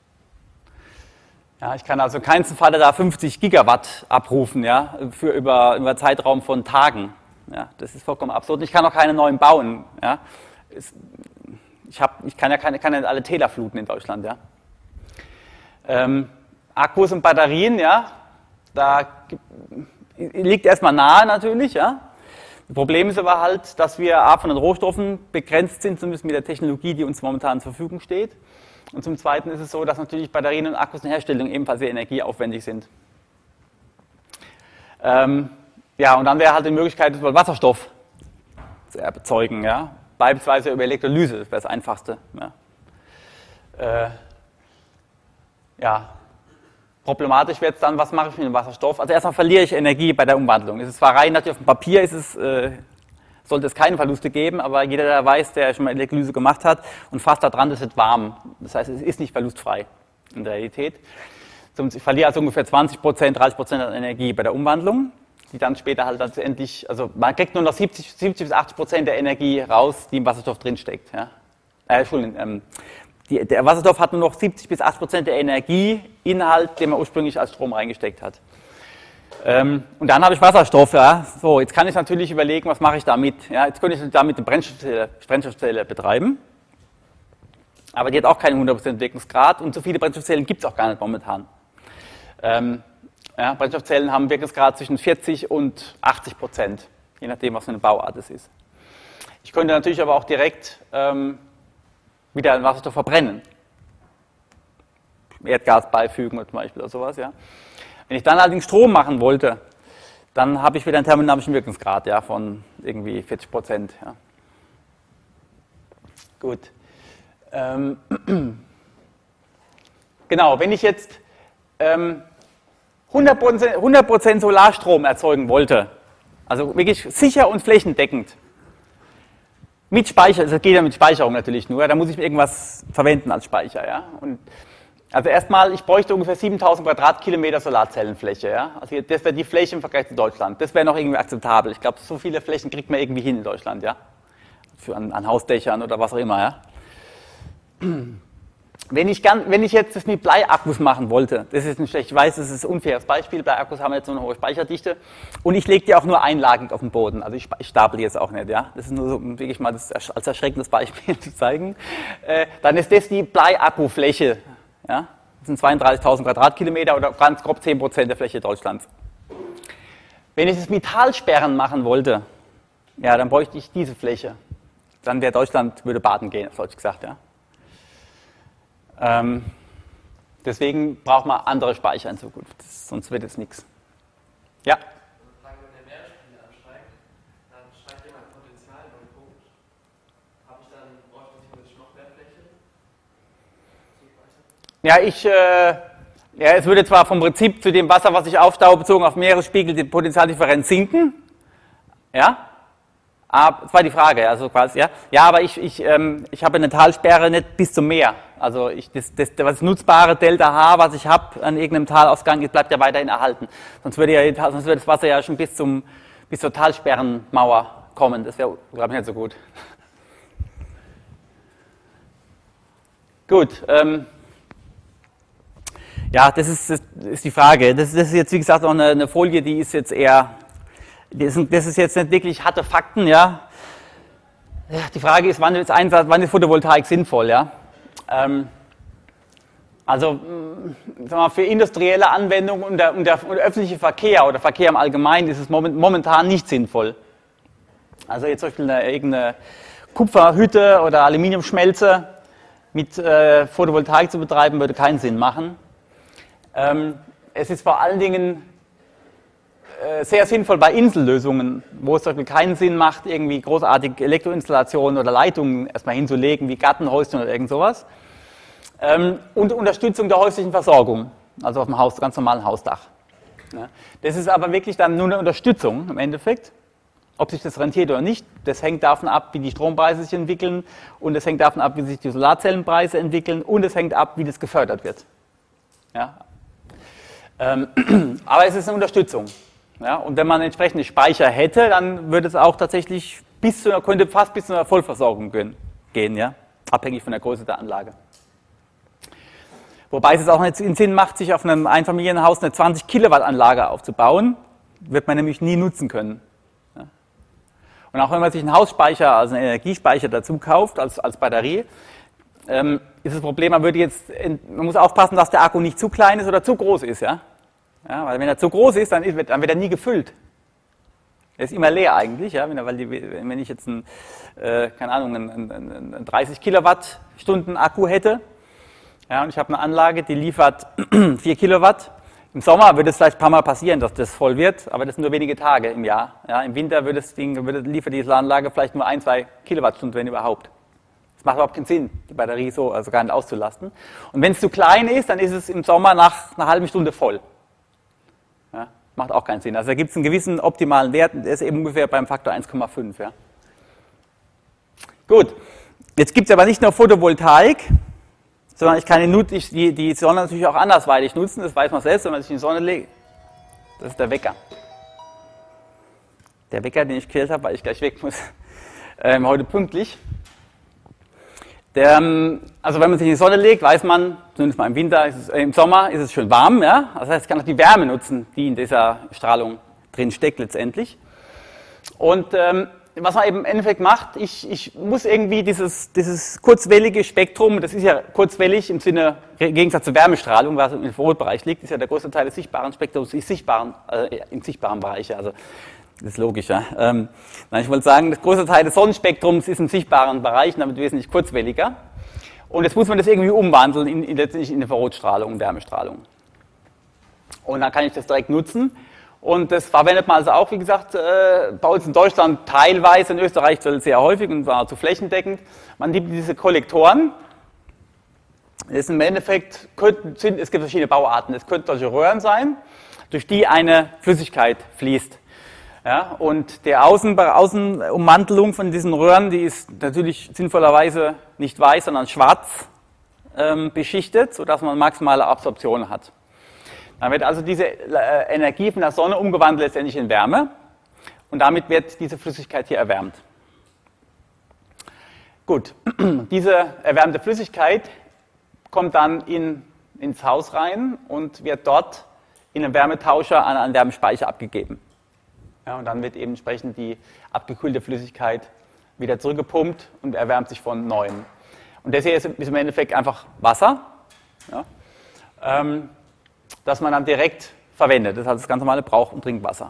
Speaker 1: Ja, ich kann also in keinem Fall da fünfzig Gigawatt abrufen, ja, für über, über einen Zeitraum von Tagen. Ja, das ist vollkommen absurd. Ich kann auch keine neuen bauen. Ja. Ich, hab, ich kann ja keine, kann ja alle Täler fluten in Deutschland. Ja. Ähm, Akkus und Batterien, ja, da liegt erstmal nahe natürlich. Ja. Das Problem ist aber halt, dass wir A, von den Rohstoffen begrenzt sind, zumindest mit der Technologie, die uns momentan zur Verfügung steht. Und zum Zweiten ist es so, dass natürlich Batterien und Akkus in der Herstellung ebenfalls sehr energieaufwendig sind. Ähm, Ja, und dann wäre halt die Möglichkeit, Wasserstoff zu erzeugen, ja? Beispielsweise über Elektrolyse, das wäre das Einfachste. Ja. Äh, ja. Problematisch wird es dann, was mache ich mit dem Wasserstoff? Also erstmal verliere ich Energie bei der Umwandlung. Es ist zwar rein natürlich auf dem Papier, ist es, äh, sollte es keine Verluste geben, aber jeder, der weiß, der schon mal Elektrolyse gemacht hat und fast da dran, das wird warm. Das heißt, es ist nicht verlustfrei in der Realität. Ich verliere also ungefähr zwanzig Prozent, dreißig Prozent an Energie bei der Umwandlung, die dann später halt letztendlich, also man kriegt nur noch siebzig bis achtzig Prozent der Energie raus, die im Wasserstoff drinsteckt. Ja. Äh, Entschuldigung, ähm, die, der Wasserstoff hat nur noch siebzig bis achtzig Prozent der Energieinhalt, den man ursprünglich als Strom reingesteckt hat. Ähm, und dann habe ich Wasserstoff, ja. So, jetzt kann ich natürlich überlegen, was mache ich damit. Ja, jetzt könnte ich damit eine Brennstoffzelle, Brennstoffzelle betreiben, aber die hat auch keinen hundert Prozent Wirkungsgrad und so viele Brennstoffzellen gibt es auch gar nicht momentan. Ähm, Ja, Brennstoffzellen haben einen Wirkungsgrad zwischen vierzig und achtzig Prozent, je nachdem, was für eine Bauart es ist. Ich könnte natürlich aber auch direkt ähm, wieder einen Wasserstoff verbrennen. Erdgas beifügen zum Beispiel oder sowas. Ja. Wenn ich dann allerdings Strom machen wollte, dann habe ich wieder einen thermodynamischen Wirkungsgrad, ja, von irgendwie vierzig Prozent. Ja. Gut. Ähm, genau, wenn ich jetzt ähm, hundert Prozent Solarstrom erzeugen wollte, also wirklich sicher und flächendeckend, mit Speicher, das geht ja mit Speicherung natürlich nur, da muss ich irgendwas verwenden als Speicher. Ja? Und also erstmal, ich bräuchte ungefähr siebentausend Quadratkilometer Solarzellenfläche. Ja? Also das wäre die Fläche im Vergleich zu Deutschland. Das wäre noch irgendwie akzeptabel. Ich glaube, so viele Flächen kriegt man irgendwie hin in Deutschland, ja, für an, an Hausdächern oder was auch immer. Ja? Wenn ich, gern, wenn ich jetzt das mit Bleiakkus machen wollte, das ist ein schlecht, ich weiß, das ist ein unfaires Beispiel, Bleiakkus haben jetzt so eine hohe Speicherdichte und ich lege die auch nur einlagig auf den Boden, also ich, ich stapel die jetzt auch nicht, ja, das ist nur so, um wirklich mal das als erschreckendes Beispiel zu zeigen, äh, dann ist das die Bleiakkufläche, ja, das sind zweiunddreißigtausend Quadratkilometer oder ganz grob zehn Prozent der Fläche Deutschlands. Wenn ich das mit Talsperren machen wollte, ja, dann bräuchte ich diese Fläche, dann wäre Deutschland, würde baden gehen, auf Deutsch gesagt, ja. Ähm, deswegen braucht man andere Speicher in Zukunft, das, sonst wird es nichts. Ja?
Speaker 3: Wenn der Meeresspiegel ansteigt, dann steigt immer ein Potenzial in einen Punkt. Habe ich dann, brauche ich theoretisch noch mehr Fläche?
Speaker 1: Ja, ich, äh, ja, es würde zwar vom Prinzip zu dem Wasser, was ich aufstaue, bezogen auf Meeresspiegel, die Potentialdifferenz sinken, ja? Aber, das war die Frage, also quasi, ja. Ja, aber ich, ich, ähm, ich habe eine Talsperre nicht bis zum Meer. Also ich, das, das, das nutzbare Delta H, was ich habe an irgendeinem Talausgang, bleibt ja weiterhin erhalten. Sonst würde, ja, sonst würde das Wasser ja schon bis, zum, bis zur Talsperrenmauer kommen. Das wäre, glaube ich, nicht so gut. Gut. Ähm, ja, das ist, das ist die Frage. Das, das ist jetzt, wie gesagt, noch eine, eine Folie, die ist jetzt eher... Das ist jetzt nicht wirklich harte Fakten, ja. Die Frage ist, wann ist, Einsatz, wann ist Photovoltaik sinnvoll, ja. Ähm, also, sagen wir mal, für industrielle Anwendungen und der, und, der, und der öffentliche Verkehr oder Verkehr im Allgemeinen ist es momentan nicht sinnvoll. Also jetzt zum Beispiel eine, irgendeine Kupferhütte oder Aluminiumschmelze mit äh, Photovoltaik zu betreiben, würde keinen Sinn machen. Ähm, es ist vor allen Dingen äh, sehr sinnvoll bei Insellösungen, wo es zum Beispiel keinen Sinn macht, irgendwie großartig Elektroinstallationen oder Leitungen erstmal hinzulegen, wie Gartenhäuschen oder irgend sowas. Ähm, und Unterstützung der häuslichen Versorgung, also auf dem Haus, ganz normalen Hausdach. Ja. Das ist aber wirklich dann nur eine Unterstützung im Endeffekt. Ob sich das rentiert oder nicht, das hängt davon ab, wie die Strompreise sich entwickeln, und es hängt davon ab, wie sich die Solarzellenpreise entwickeln, und es hängt ab, wie das gefördert wird. Ja. Ähm, aber es ist eine Unterstützung. Ja. Und wenn man entsprechende Speicher hätte, dann würde es auch tatsächlich bis zu, könnte fast bis zu einer Vollversorgung gehen, ja, abhängig von der Größe der Anlage. Wobei es jetzt auch nicht Sinn macht, sich auf einem Einfamilienhaus eine zwanzig Kilowatt Anlage aufzubauen, wird man nämlich nie nutzen können. Und auch wenn man sich einen Hausspeicher, also einen Energiespeicher dazu kauft, als, als Batterie, ähm, ist das Problem, man würde jetzt, man muss aufpassen, dass der Akku nicht zu klein ist oder zu groß ist, ja? Ja, weil wenn er zu groß ist, dann, ist, dann wird er nie gefüllt. Er ist immer leer eigentlich, ja? Wenn, er, weil die, wenn ich jetzt einen, äh, keine Ahnung, einen, einen, einen dreißig Kilowattstunden Akku hätte, ja, und ich habe eine Anlage, die liefert vier Kilowatt, im Sommer würde es vielleicht ein paar Mal passieren, dass das voll wird, aber das sind nur wenige Tage im Jahr. Ja, im Winter würde das Ding, würde, liefert diese Anlage vielleicht nur ein, zwei Kilowattstunden, wenn überhaupt. Das macht überhaupt keinen Sinn, die Batterie so also gar nicht auszulasten. Und wenn es zu klein ist, dann ist es im Sommer nach einer halben Stunde voll. Ja, macht auch keinen Sinn. Also da gibt es einen gewissen optimalen Wert, der ist eben ungefähr beim Faktor eins Komma fünf. Ja. Gut, jetzt gibt es aber nicht nur Photovoltaik, sondern ich kann die, die Sonne natürlich auch andersweitig nutzen, das weiß man selbst, wenn man sich in die Sonne legt. Das ist der Wecker. Der Wecker, den ich gestellt habe, weil ich gleich weg muss, ähm, heute pünktlich. Der, also wenn man sich in die Sonne legt, weiß man, zumindest mal im Winter, ist es, äh, im Sommer ist es schön warm, ja? Das heißt, ich kann auch die Wärme nutzen, die in dieser Strahlung drin steckt letztendlich. Und ähm, was man eben im Endeffekt macht, ich, ich muss irgendwie dieses, dieses kurzwellige Spektrum, das ist ja kurzwellig im Sinne, im Gegensatz zur Wärmestrahlung, was im Infrarotbereich liegt, ist ja der größte Teil des sichtbaren Spektrums ist sichtbaren, äh, im sichtbaren Bereich, also das ist logisch. Ja. Ähm, ich wollte sagen, der größte Teil des Sonnenspektrums ist im sichtbaren Bereich, damit wesentlich kurzwelliger. Und jetzt muss man das irgendwie umwandeln in, in letztendlich in Infrarotstrahlung und Wärmestrahlung. Und dann kann ich das direkt nutzen. Und das verwendet man also auch, wie gesagt, äh, bei uns in Deutschland teilweise, in Österreich sehr häufig und war zu flächendeckend. Man nimmt diese Kollektoren. Das ist im Endeffekt, könnten, sind, es gibt verschiedene Bauarten. Es könnten solche Röhren sein, durch die eine Flüssigkeit fließt. Ja, und die Außen, Außenummantelung von diesen Röhren, die ist natürlich sinnvollerweise nicht weiß, sondern schwarz ähm, beschichtet, sodass man maximale Absorption hat. Dann wird also diese äh, Energie von der Sonne umgewandelt letztendlich in Wärme und damit wird diese Flüssigkeit hier erwärmt. Gut, diese erwärmte Flüssigkeit kommt dann in, ins Haus rein und wird dort in einem Wärmetauscher an einen Wärmespeicher abgegeben. Ja, und dann wird eben entsprechend die abgekühlte Flüssigkeit wieder zurückgepumpt und erwärmt sich von Neuem. Und das hier ist im Endeffekt einfach Wasser, ja, ähm, das man dann direkt verwendet. Das ist das ganz normale Brauch- und Trinkwasser.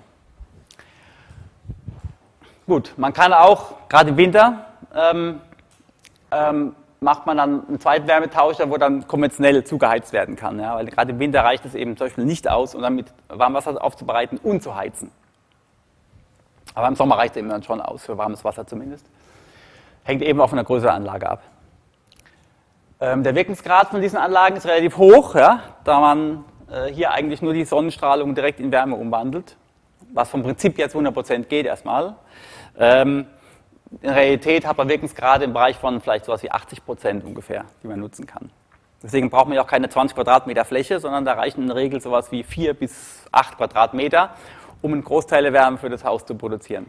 Speaker 1: Gut, man kann auch, gerade im Winter, ähm, ähm, macht man dann einen zweiten Wärmetauscher, wo dann konventionell zugeheizt werden kann. Ja, weil gerade im Winter reicht es eben zum Beispiel nicht aus, um dann mit Warmwasser aufzubereiten und zu heizen. Aber im Sommer reicht es eben dann schon aus, für warmes Wasser zumindest. Hängt eben auch von der Größe der Anlage ab. Ähm, der Wirkungsgrad von diesen Anlagen ist relativ hoch, ja, da man äh, hier eigentlich nur die Sonnenstrahlung direkt in Wärme umwandelt, was vom Prinzip jetzt hundert Prozent geht erstmal. Ähm, in Realität hat man Wirkungsgrade im Bereich von vielleicht sowas wie achtzig Prozent ungefähr, die man nutzen kann. Deswegen braucht man ja auch keine zwanzig Quadratmeter Fläche, sondern da reichen in der Regel sowas wie vier bis acht Quadratmeter, um einen Großteil der Wärme für das Haus zu produzieren.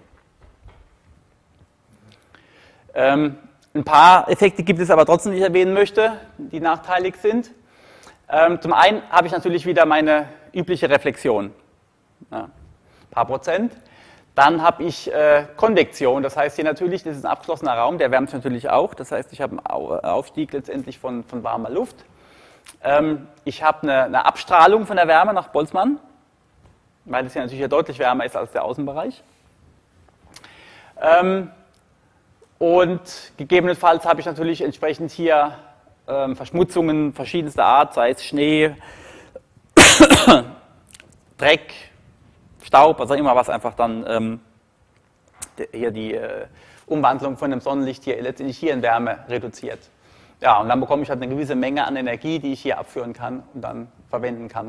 Speaker 1: Ähm, ein paar Effekte gibt es aber trotzdem, die ich erwähnen möchte, die nachteilig sind. Ähm, zum einen habe ich natürlich wieder meine übliche Reflexion, ja, ein paar Prozent. Dann habe ich äh, Konvektion, das heißt hier natürlich, das ist ein abgeschlossener Raum, der wärmt natürlich auch, das heißt ich habe einen Aufstieg letztendlich von, von warmer Luft. Ähm, ich habe eine, eine Abstrahlung von der Wärme nach Boltzmann, weil es ja natürlich ja deutlich wärmer ist als der Außenbereich. Ähm, Und gegebenenfalls habe ich natürlich entsprechend hier ähm, Verschmutzungen verschiedenster Art, sei es Schnee, Dreck, Staub, also immer was einfach dann ähm, hier die äh, Umwandlung von dem Sonnenlicht hier letztendlich hier in Wärme reduziert. Ja, und dann bekomme ich halt eine gewisse Menge an Energie, die ich hier abführen kann und dann verwenden kann.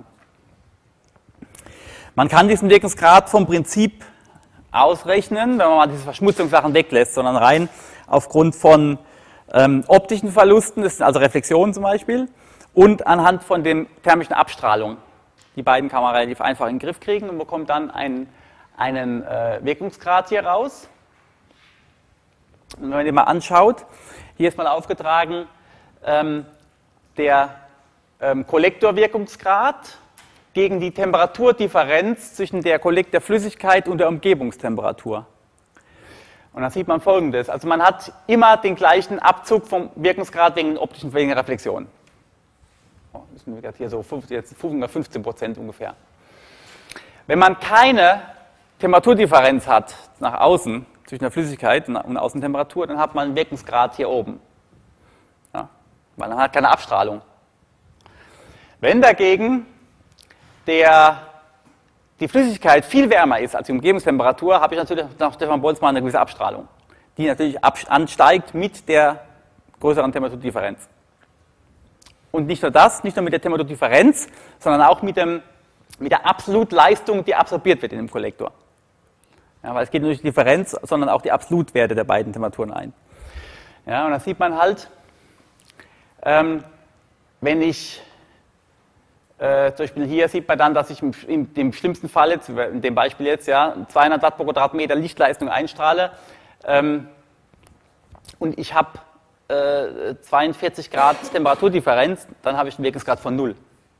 Speaker 1: Man kann diesen Wirkungsgrad vom Prinzip ausrechnen, wenn man mal diese Verschmutzungssachen weglässt, sondern rein aufgrund von ähm, optischen Verlusten, das sind also Reflexionen zum Beispiel, und anhand von der thermischen Abstrahlung. Die beiden kann man relativ einfach in den Griff kriegen und bekommt dann einen, einen äh, Wirkungsgrad hier raus. Und wenn man den mal anschaut, hier ist mal aufgetragen ähm, der ähm, Kollektorwirkungsgrad gegen die Temperaturdifferenz zwischen der Kollektorflüssigkeit und der Umgebungstemperatur. Und da sieht man Folgendes. Also man hat immer den gleichen Abzug vom Wirkungsgrad wegen optischen wegen Reflexion. Oh, das sind hier so fünfzehn Prozent ungefähr. Wenn man keine Temperaturdifferenz hat nach außen, zwischen der Flüssigkeit und Außentemperatur, dann hat man einen Wirkungsgrad hier oben. Ja, weil man hat keine Abstrahlung. Wenn dagegen der, die Flüssigkeit viel wärmer ist als die Umgebungstemperatur, habe ich natürlich nach Stefan Boltzmann eine gewisse Abstrahlung, die natürlich ansteigt mit der größeren Temperaturdifferenz. Und nicht nur das, nicht nur mit der Temperaturdifferenz, sondern auch mit, dem, mit der Absolutleistung, die absorbiert wird in dem Kollektor. Ja, weil es geht nicht um die Differenz, sondern auch die Absolutwerte der beiden Temperaturen ein. Ja, und da sieht man halt, ähm, wenn ich, äh, zum Beispiel hier sieht man dann, dass ich im, in dem schlimmsten Fall, jetzt, in dem Beispiel jetzt, ja, zweihundert Watt pro Quadratmeter Lichtleistung einstrahle ähm, und ich habe äh, zweiundvierzig Grad Temperaturdifferenz, dann habe ich einen Wirkungsgrad von null.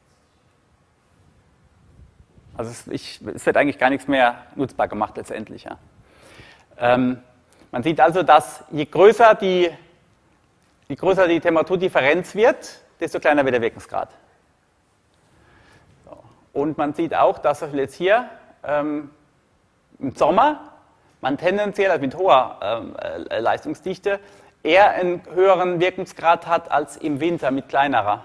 Speaker 1: Also es, ich, es wird eigentlich gar nichts mehr nutzbar gemacht letztendlich. Ja. Ähm, man sieht also, dass je größer die, je größer die Temperaturdifferenz wird, desto kleiner wird der Wirkungsgrad. So. Und man sieht auch, dass jetzt hier ähm, im Sommer man tendenziell also mit hoher ähm, äh, Leistungsdichte eher einen höheren Wirkungsgrad hat als im Winter mit kleinerer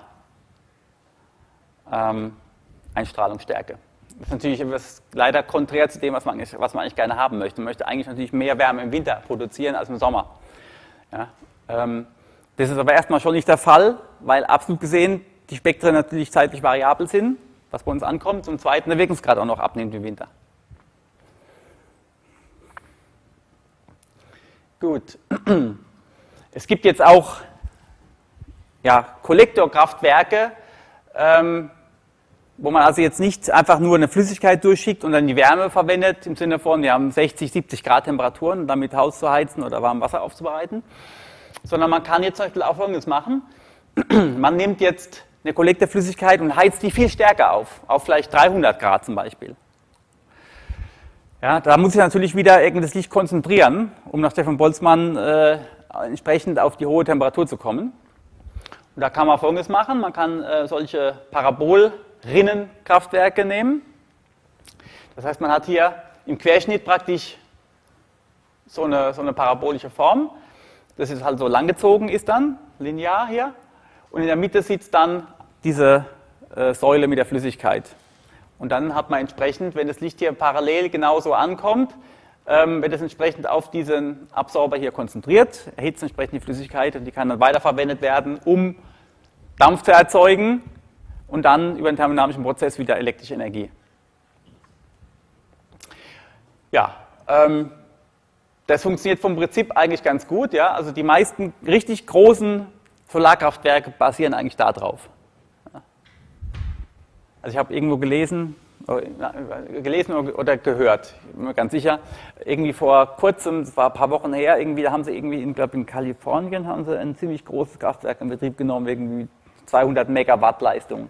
Speaker 1: ähm, Einstrahlungsstärke. Das ist natürlich etwas leider konträr zu dem, was man, eigentlich, was man eigentlich gerne haben möchte. Man möchte eigentlich natürlich mehr Wärme im Winter produzieren als im Sommer. Ja, ähm, das ist aber erstmal schon nicht der Fall, weil absolut gesehen die Spektren natürlich zeitlich variabel sind, was bei uns ankommt, zum Zweiten der Wirkungsgrad auch noch abnimmt im Winter. Gut. Es gibt jetzt auch ja, Kollektorkraftwerke, ähm, wo man also jetzt nicht einfach nur eine Flüssigkeit durchschickt und dann die Wärme verwendet, im Sinne von, wir haben sechzig, siebzig Grad Temperaturen, um damit Haus zu heizen oder warmes Wasser aufzubereiten, sondern man kann jetzt zum Beispiel auch Folgendes machen. Man nimmt jetzt eine Kollektorflüssigkeit und heizt die viel stärker auf, auf vielleicht dreihundert Grad zum Beispiel. Ja, da muss ich natürlich wieder irgendwas Licht konzentrieren, um nach Stefan Boltzmann äh, entsprechend auf die hohe Temperatur zu kommen. Und da kann man Folgendes machen, man kann äh, solche Parabol Rinnenkraftwerke nehmen. Das heißt, man hat hier im Querschnitt praktisch so eine, so eine parabolische Form. Das ist halt so langgezogen ist dann, linear hier. Und in der Mitte sitzt dann diese äh, Säule mit der Flüssigkeit. Und dann hat man entsprechend, wenn das Licht hier parallel genauso ankommt, ähm, wird es entsprechend auf diesen Absorber hier konzentriert, erhitzt entsprechend die Flüssigkeit und die kann dann weiterverwendet werden, um Dampf zu erzeugen. Und dann über den thermodynamischen Prozess wieder elektrische Energie. Ja, ähm, das funktioniert vom Prinzip eigentlich ganz gut. Ja? Also die meisten richtig großen Solarkraftwerke basieren eigentlich darauf. Ja. Also ich habe irgendwo gelesen, gelesen oder gehört, ich bin mir ganz sicher, irgendwie vor kurzem, das war ein paar Wochen her, irgendwie, da haben sie irgendwie, ich glaube in Kalifornien, haben sie ein ziemlich großes Kraftwerk in Betrieb genommen, irgendwie zweihundert Megawatt Leistung.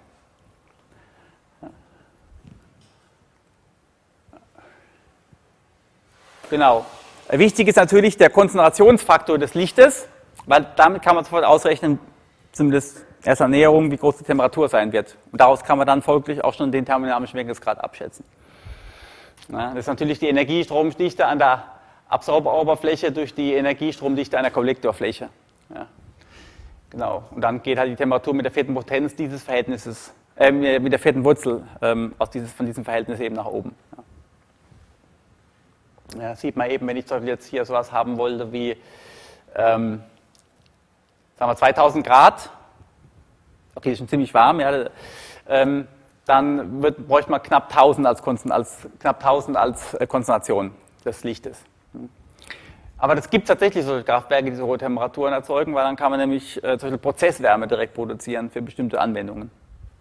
Speaker 1: Genau. Wichtig ist natürlich der Konzentrationsfaktor des Lichtes, weil damit kann man sofort ausrechnen, zumindest erster Näherung, wie groß die Temperatur sein wird. Und daraus kann man dann folglich auch schon den thermodynamischen Wirkungsgrad abschätzen. Ja, das ist natürlich die Energiestromdichte an der, Absorberoberfläche durch die Energiestromdichte einer Kollektorfläche. Ja. Genau. Und dann geht halt die Temperatur mit der vierten Potenz dieses Verhältnisses, äh, mit der vierten Wurzel ähm, aus dieses, von diesem Verhältnis eben nach oben. Ja. Ja, sieht man eben, wenn ich zum Beispiel jetzt hier sowas haben wollte wie ähm, sagen wir zweitausend Grad, okay, das ist schon ziemlich warm, ja, ähm, dann wird, bräuchte man knapp tausend als, als, knapp tausend als Konzentration des Lichtes. Aber das gibt tatsächlich solche Kraftwerke, die so hohe Temperaturen erzeugen, weil dann kann man nämlich äh, zum Beispiel Prozesswärme direkt produzieren für bestimmte Anwendungen.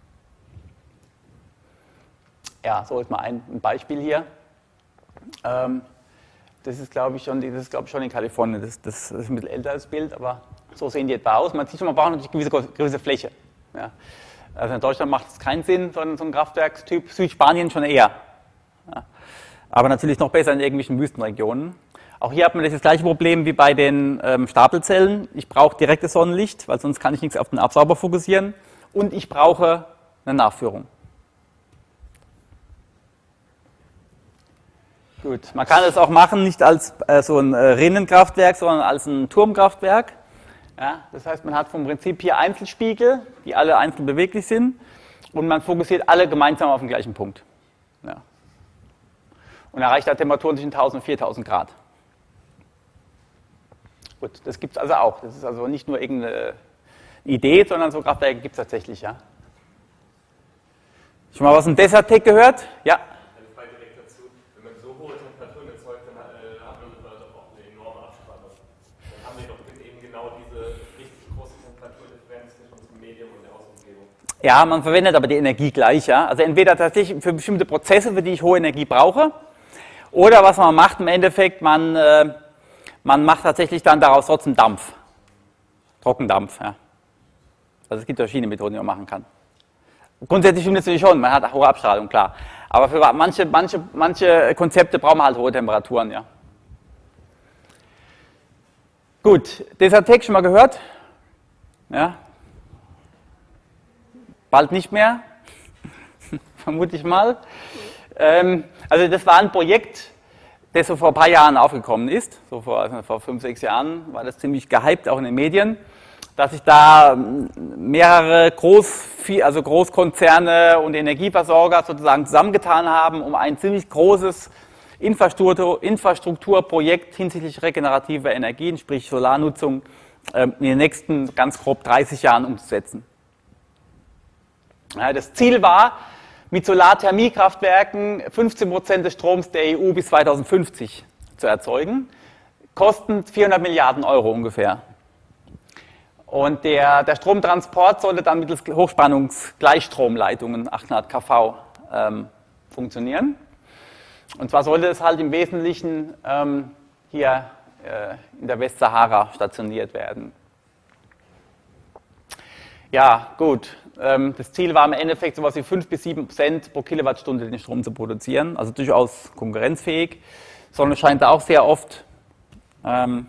Speaker 1: Ja, so ist mal ein, ein Beispiel hier. Ähm, das ist, glaube ich, schon, das ist, glaube ich, schon in Kalifornien. Das, das ist ein bisschen älter als Bild, aber so sehen die etwa aus. Man sieht schon, man braucht natürlich eine gewisse, gewisse Fläche. Ja. Also in Deutschland macht es keinen Sinn, so ein, so ein Kraftwerkstyp, Südspanien schon eher. Ja. Aber natürlich noch besser in irgendwelchen Wüstenregionen. Auch hier hat man das gleiche Problem wie bei den ähm, Stapelzellen. Ich brauche direktes Sonnenlicht, weil sonst kann ich nichts auf den Absauber fokussieren. Und ich brauche eine Nachführung. Gut, man kann es auch machen, nicht als äh, so ein äh, Rinnenkraftwerk, sondern als ein Turmkraftwerk. Ja, das heißt, man hat vom Prinzip hier Einzelspiegel, die alle einzeln beweglich sind. Und man fokussiert alle gemeinsam auf den gleichen Punkt. Ja. Und erreicht da Temperaturen zwischen tausend und viertausend Grad. Gut, das gibt es also auch. Das ist also nicht nur irgendeine Idee, sondern so Kraftwerke gibt es tatsächlich, ja. Schon mal was von Desertec gehört? Ja.
Speaker 2: Eine Frage direkt dazu. Wenn man so hohe Temperaturen erzeugt, dann äh, hat man doch auch eine enorme Abspannung. Dann haben wir doch eben genau diese richtig große Temperaturdifferenz zwischen unserem Medium und der Außenumgebung.
Speaker 1: Ja, man verwendet aber die Energie gleich, ja. Also entweder tatsächlich für bestimmte Prozesse, für die ich hohe Energie brauche, oder was man macht im Endeffekt, man äh, Man macht tatsächlich dann daraus trotzdem Dampf, Trockendampf. Ja. Also es gibt verschiedene Methoden, die man machen kann. Grundsätzlich stimmt es natürlich schon, man hat hohe Abstrahlung, klar. Aber für manche, manche, manche Konzepte braucht man halt hohe Temperaturen. Ja. Gut, Desertec schon mal gehört? Ja. Bald nicht mehr, vermute ich mal. Ähm, also das war ein Projekt, das so vor ein paar Jahren aufgekommen ist, so vor, also vor fünf, sechs Jahren war das ziemlich gehypt, auch in den Medien, dass sich da mehrere Groß, also Großkonzerne und Energieversorger sozusagen zusammengetan haben, um ein ziemlich großes Infrastruktur, Infrastrukturprojekt hinsichtlich regenerativer Energien, sprich Solarnutzung, in den nächsten ganz grob dreißig Jahren umzusetzen. Ja, das Ziel war, mit Solarthermiekraftwerken fünfzehn Prozent des Stroms der E U bis zweitausendfünfzig zu erzeugen. Kosten vierhundert Milliarden Euro ungefähr. Und der, der Stromtransport sollte dann mittels Hochspannungsgleichstromleitungen, achthundert Kilovolt, ähm, funktionieren. Und zwar sollte es halt im Wesentlichen ähm, hier äh, in der Westsahara stationiert werden. Ja, gut. Das Ziel war im Endeffekt so etwas wie fünf bis sieben Cent pro Kilowattstunde den Strom zu produzieren, also durchaus konkurrenzfähig. Sonne scheint da auch sehr oft. Ähm,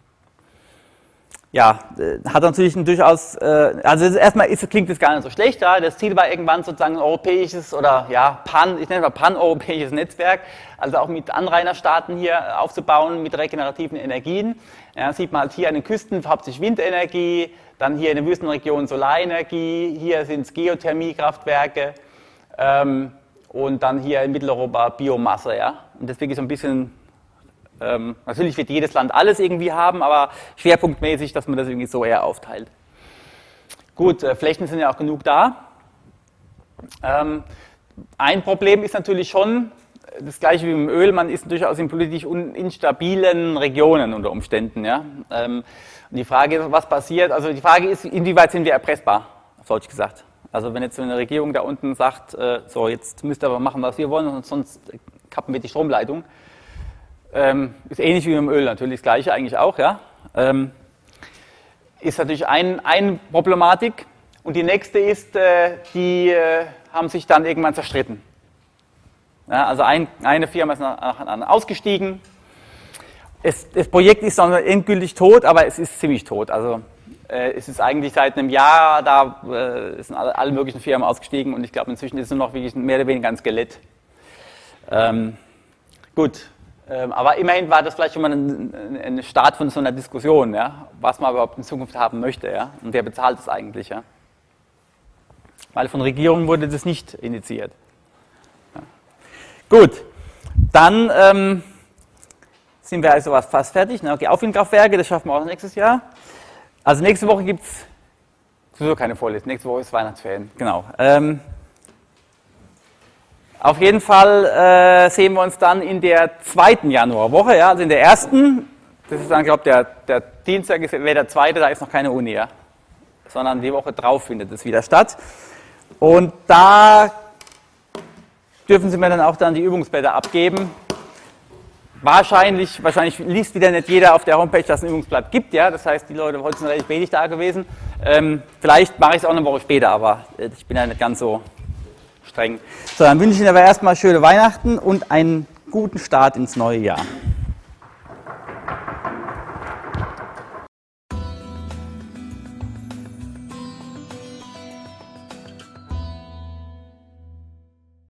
Speaker 1: ja, hat natürlich ein durchaus, äh, also erstmal ist, klingt das gar nicht so schlecht. Ja. Das Ziel war irgendwann sozusagen ein europäisches oder ja, pan, ich nenne mal pan-europäisches Netzwerk, also auch mit Anrainerstaaten hier aufzubauen, mit regenerativen Energien. Ja, sieht man halt hier an den Küsten hauptsächlich Windenergie, dann hier in der Wüstenregion Solarenergie, hier sind es Geothermiekraftwerke ähm, und dann hier in Mitteleuropa Biomasse. Ja? Und deswegen so ein bisschen, ähm, natürlich wird jedes Land alles irgendwie haben, aber schwerpunktmäßig, dass man das irgendwie so eher aufteilt. Gut, äh, Flächen sind ja auch genug da. Ähm, ein Problem ist natürlich schon, das gleiche wie im Öl, man ist durchaus in politisch instabilen Regionen unter Umständen. Ja? Ähm, und die Frage ist, was passiert, also die Frage ist, inwieweit sind wir erpressbar, auf Deutsch gesagt. Also wenn jetzt so eine Regierung da unten sagt, äh, so jetzt müsst ihr aber machen, was wir wollen, sonst kappen wir die Stromleitung. Ähm, ist ähnlich wie im Öl natürlich, das gleiche eigentlich auch. Ja? Ähm, ist natürlich ein, eine Problematik. Und die nächste ist, äh, die äh, haben sich dann irgendwann zerstritten. Ja, also ein, eine Firma ist nach einer anderen ausgestiegen. Es, das Projekt ist noch endgültig tot, aber es ist ziemlich tot. Also äh, es ist eigentlich seit einem Jahr, da äh, sind alle, alle möglichen Firmen ausgestiegen und ich glaube inzwischen ist es nur noch wirklich mehr oder weniger ein Skelett. Ähm, gut, Ähm, aber immerhin war das vielleicht schon mal ein, ein Start von so einer Diskussion, ja, was man überhaupt in Zukunft haben möchte, ja, und wer bezahlt es eigentlich, ja. Weil von Regierungen wurde das nicht initiiert. Ja. Gut, dann ähm, sind wir also fast fertig. Ne? Okay, Aufwindkraftwerke, das schaffen wir auch nächstes Jahr. Also nächste Woche gibt es sowieso keine Vorlesung, nächste Woche ist Weihnachtsferien, genau. Ähm, Auf jeden Fall äh, sehen wir uns dann in der zweiten Januarwoche, ja, also in der ersten, das ist dann, glaube ich, der, der Dienstag wäre der zweite, da ist noch keine Uni, ja, sondern die Woche drauf findet es wieder statt. Und da dürfen Sie mir dann auch dann die Übungsblätter abgeben. Wahrscheinlich, wahrscheinlich liest wieder nicht jeder auf der Homepage, dass es ein Übungsblatt gibt, ja, das heißt, die Leute heute sind relativ wenig da gewesen. Ähm, vielleicht mache ich es auch eine Woche später, aber äh, ich bin ja nicht ganz so streng. So, dann wünsche ich Ihnen aber erstmal schöne Weihnachten und einen guten Start ins neue Jahr.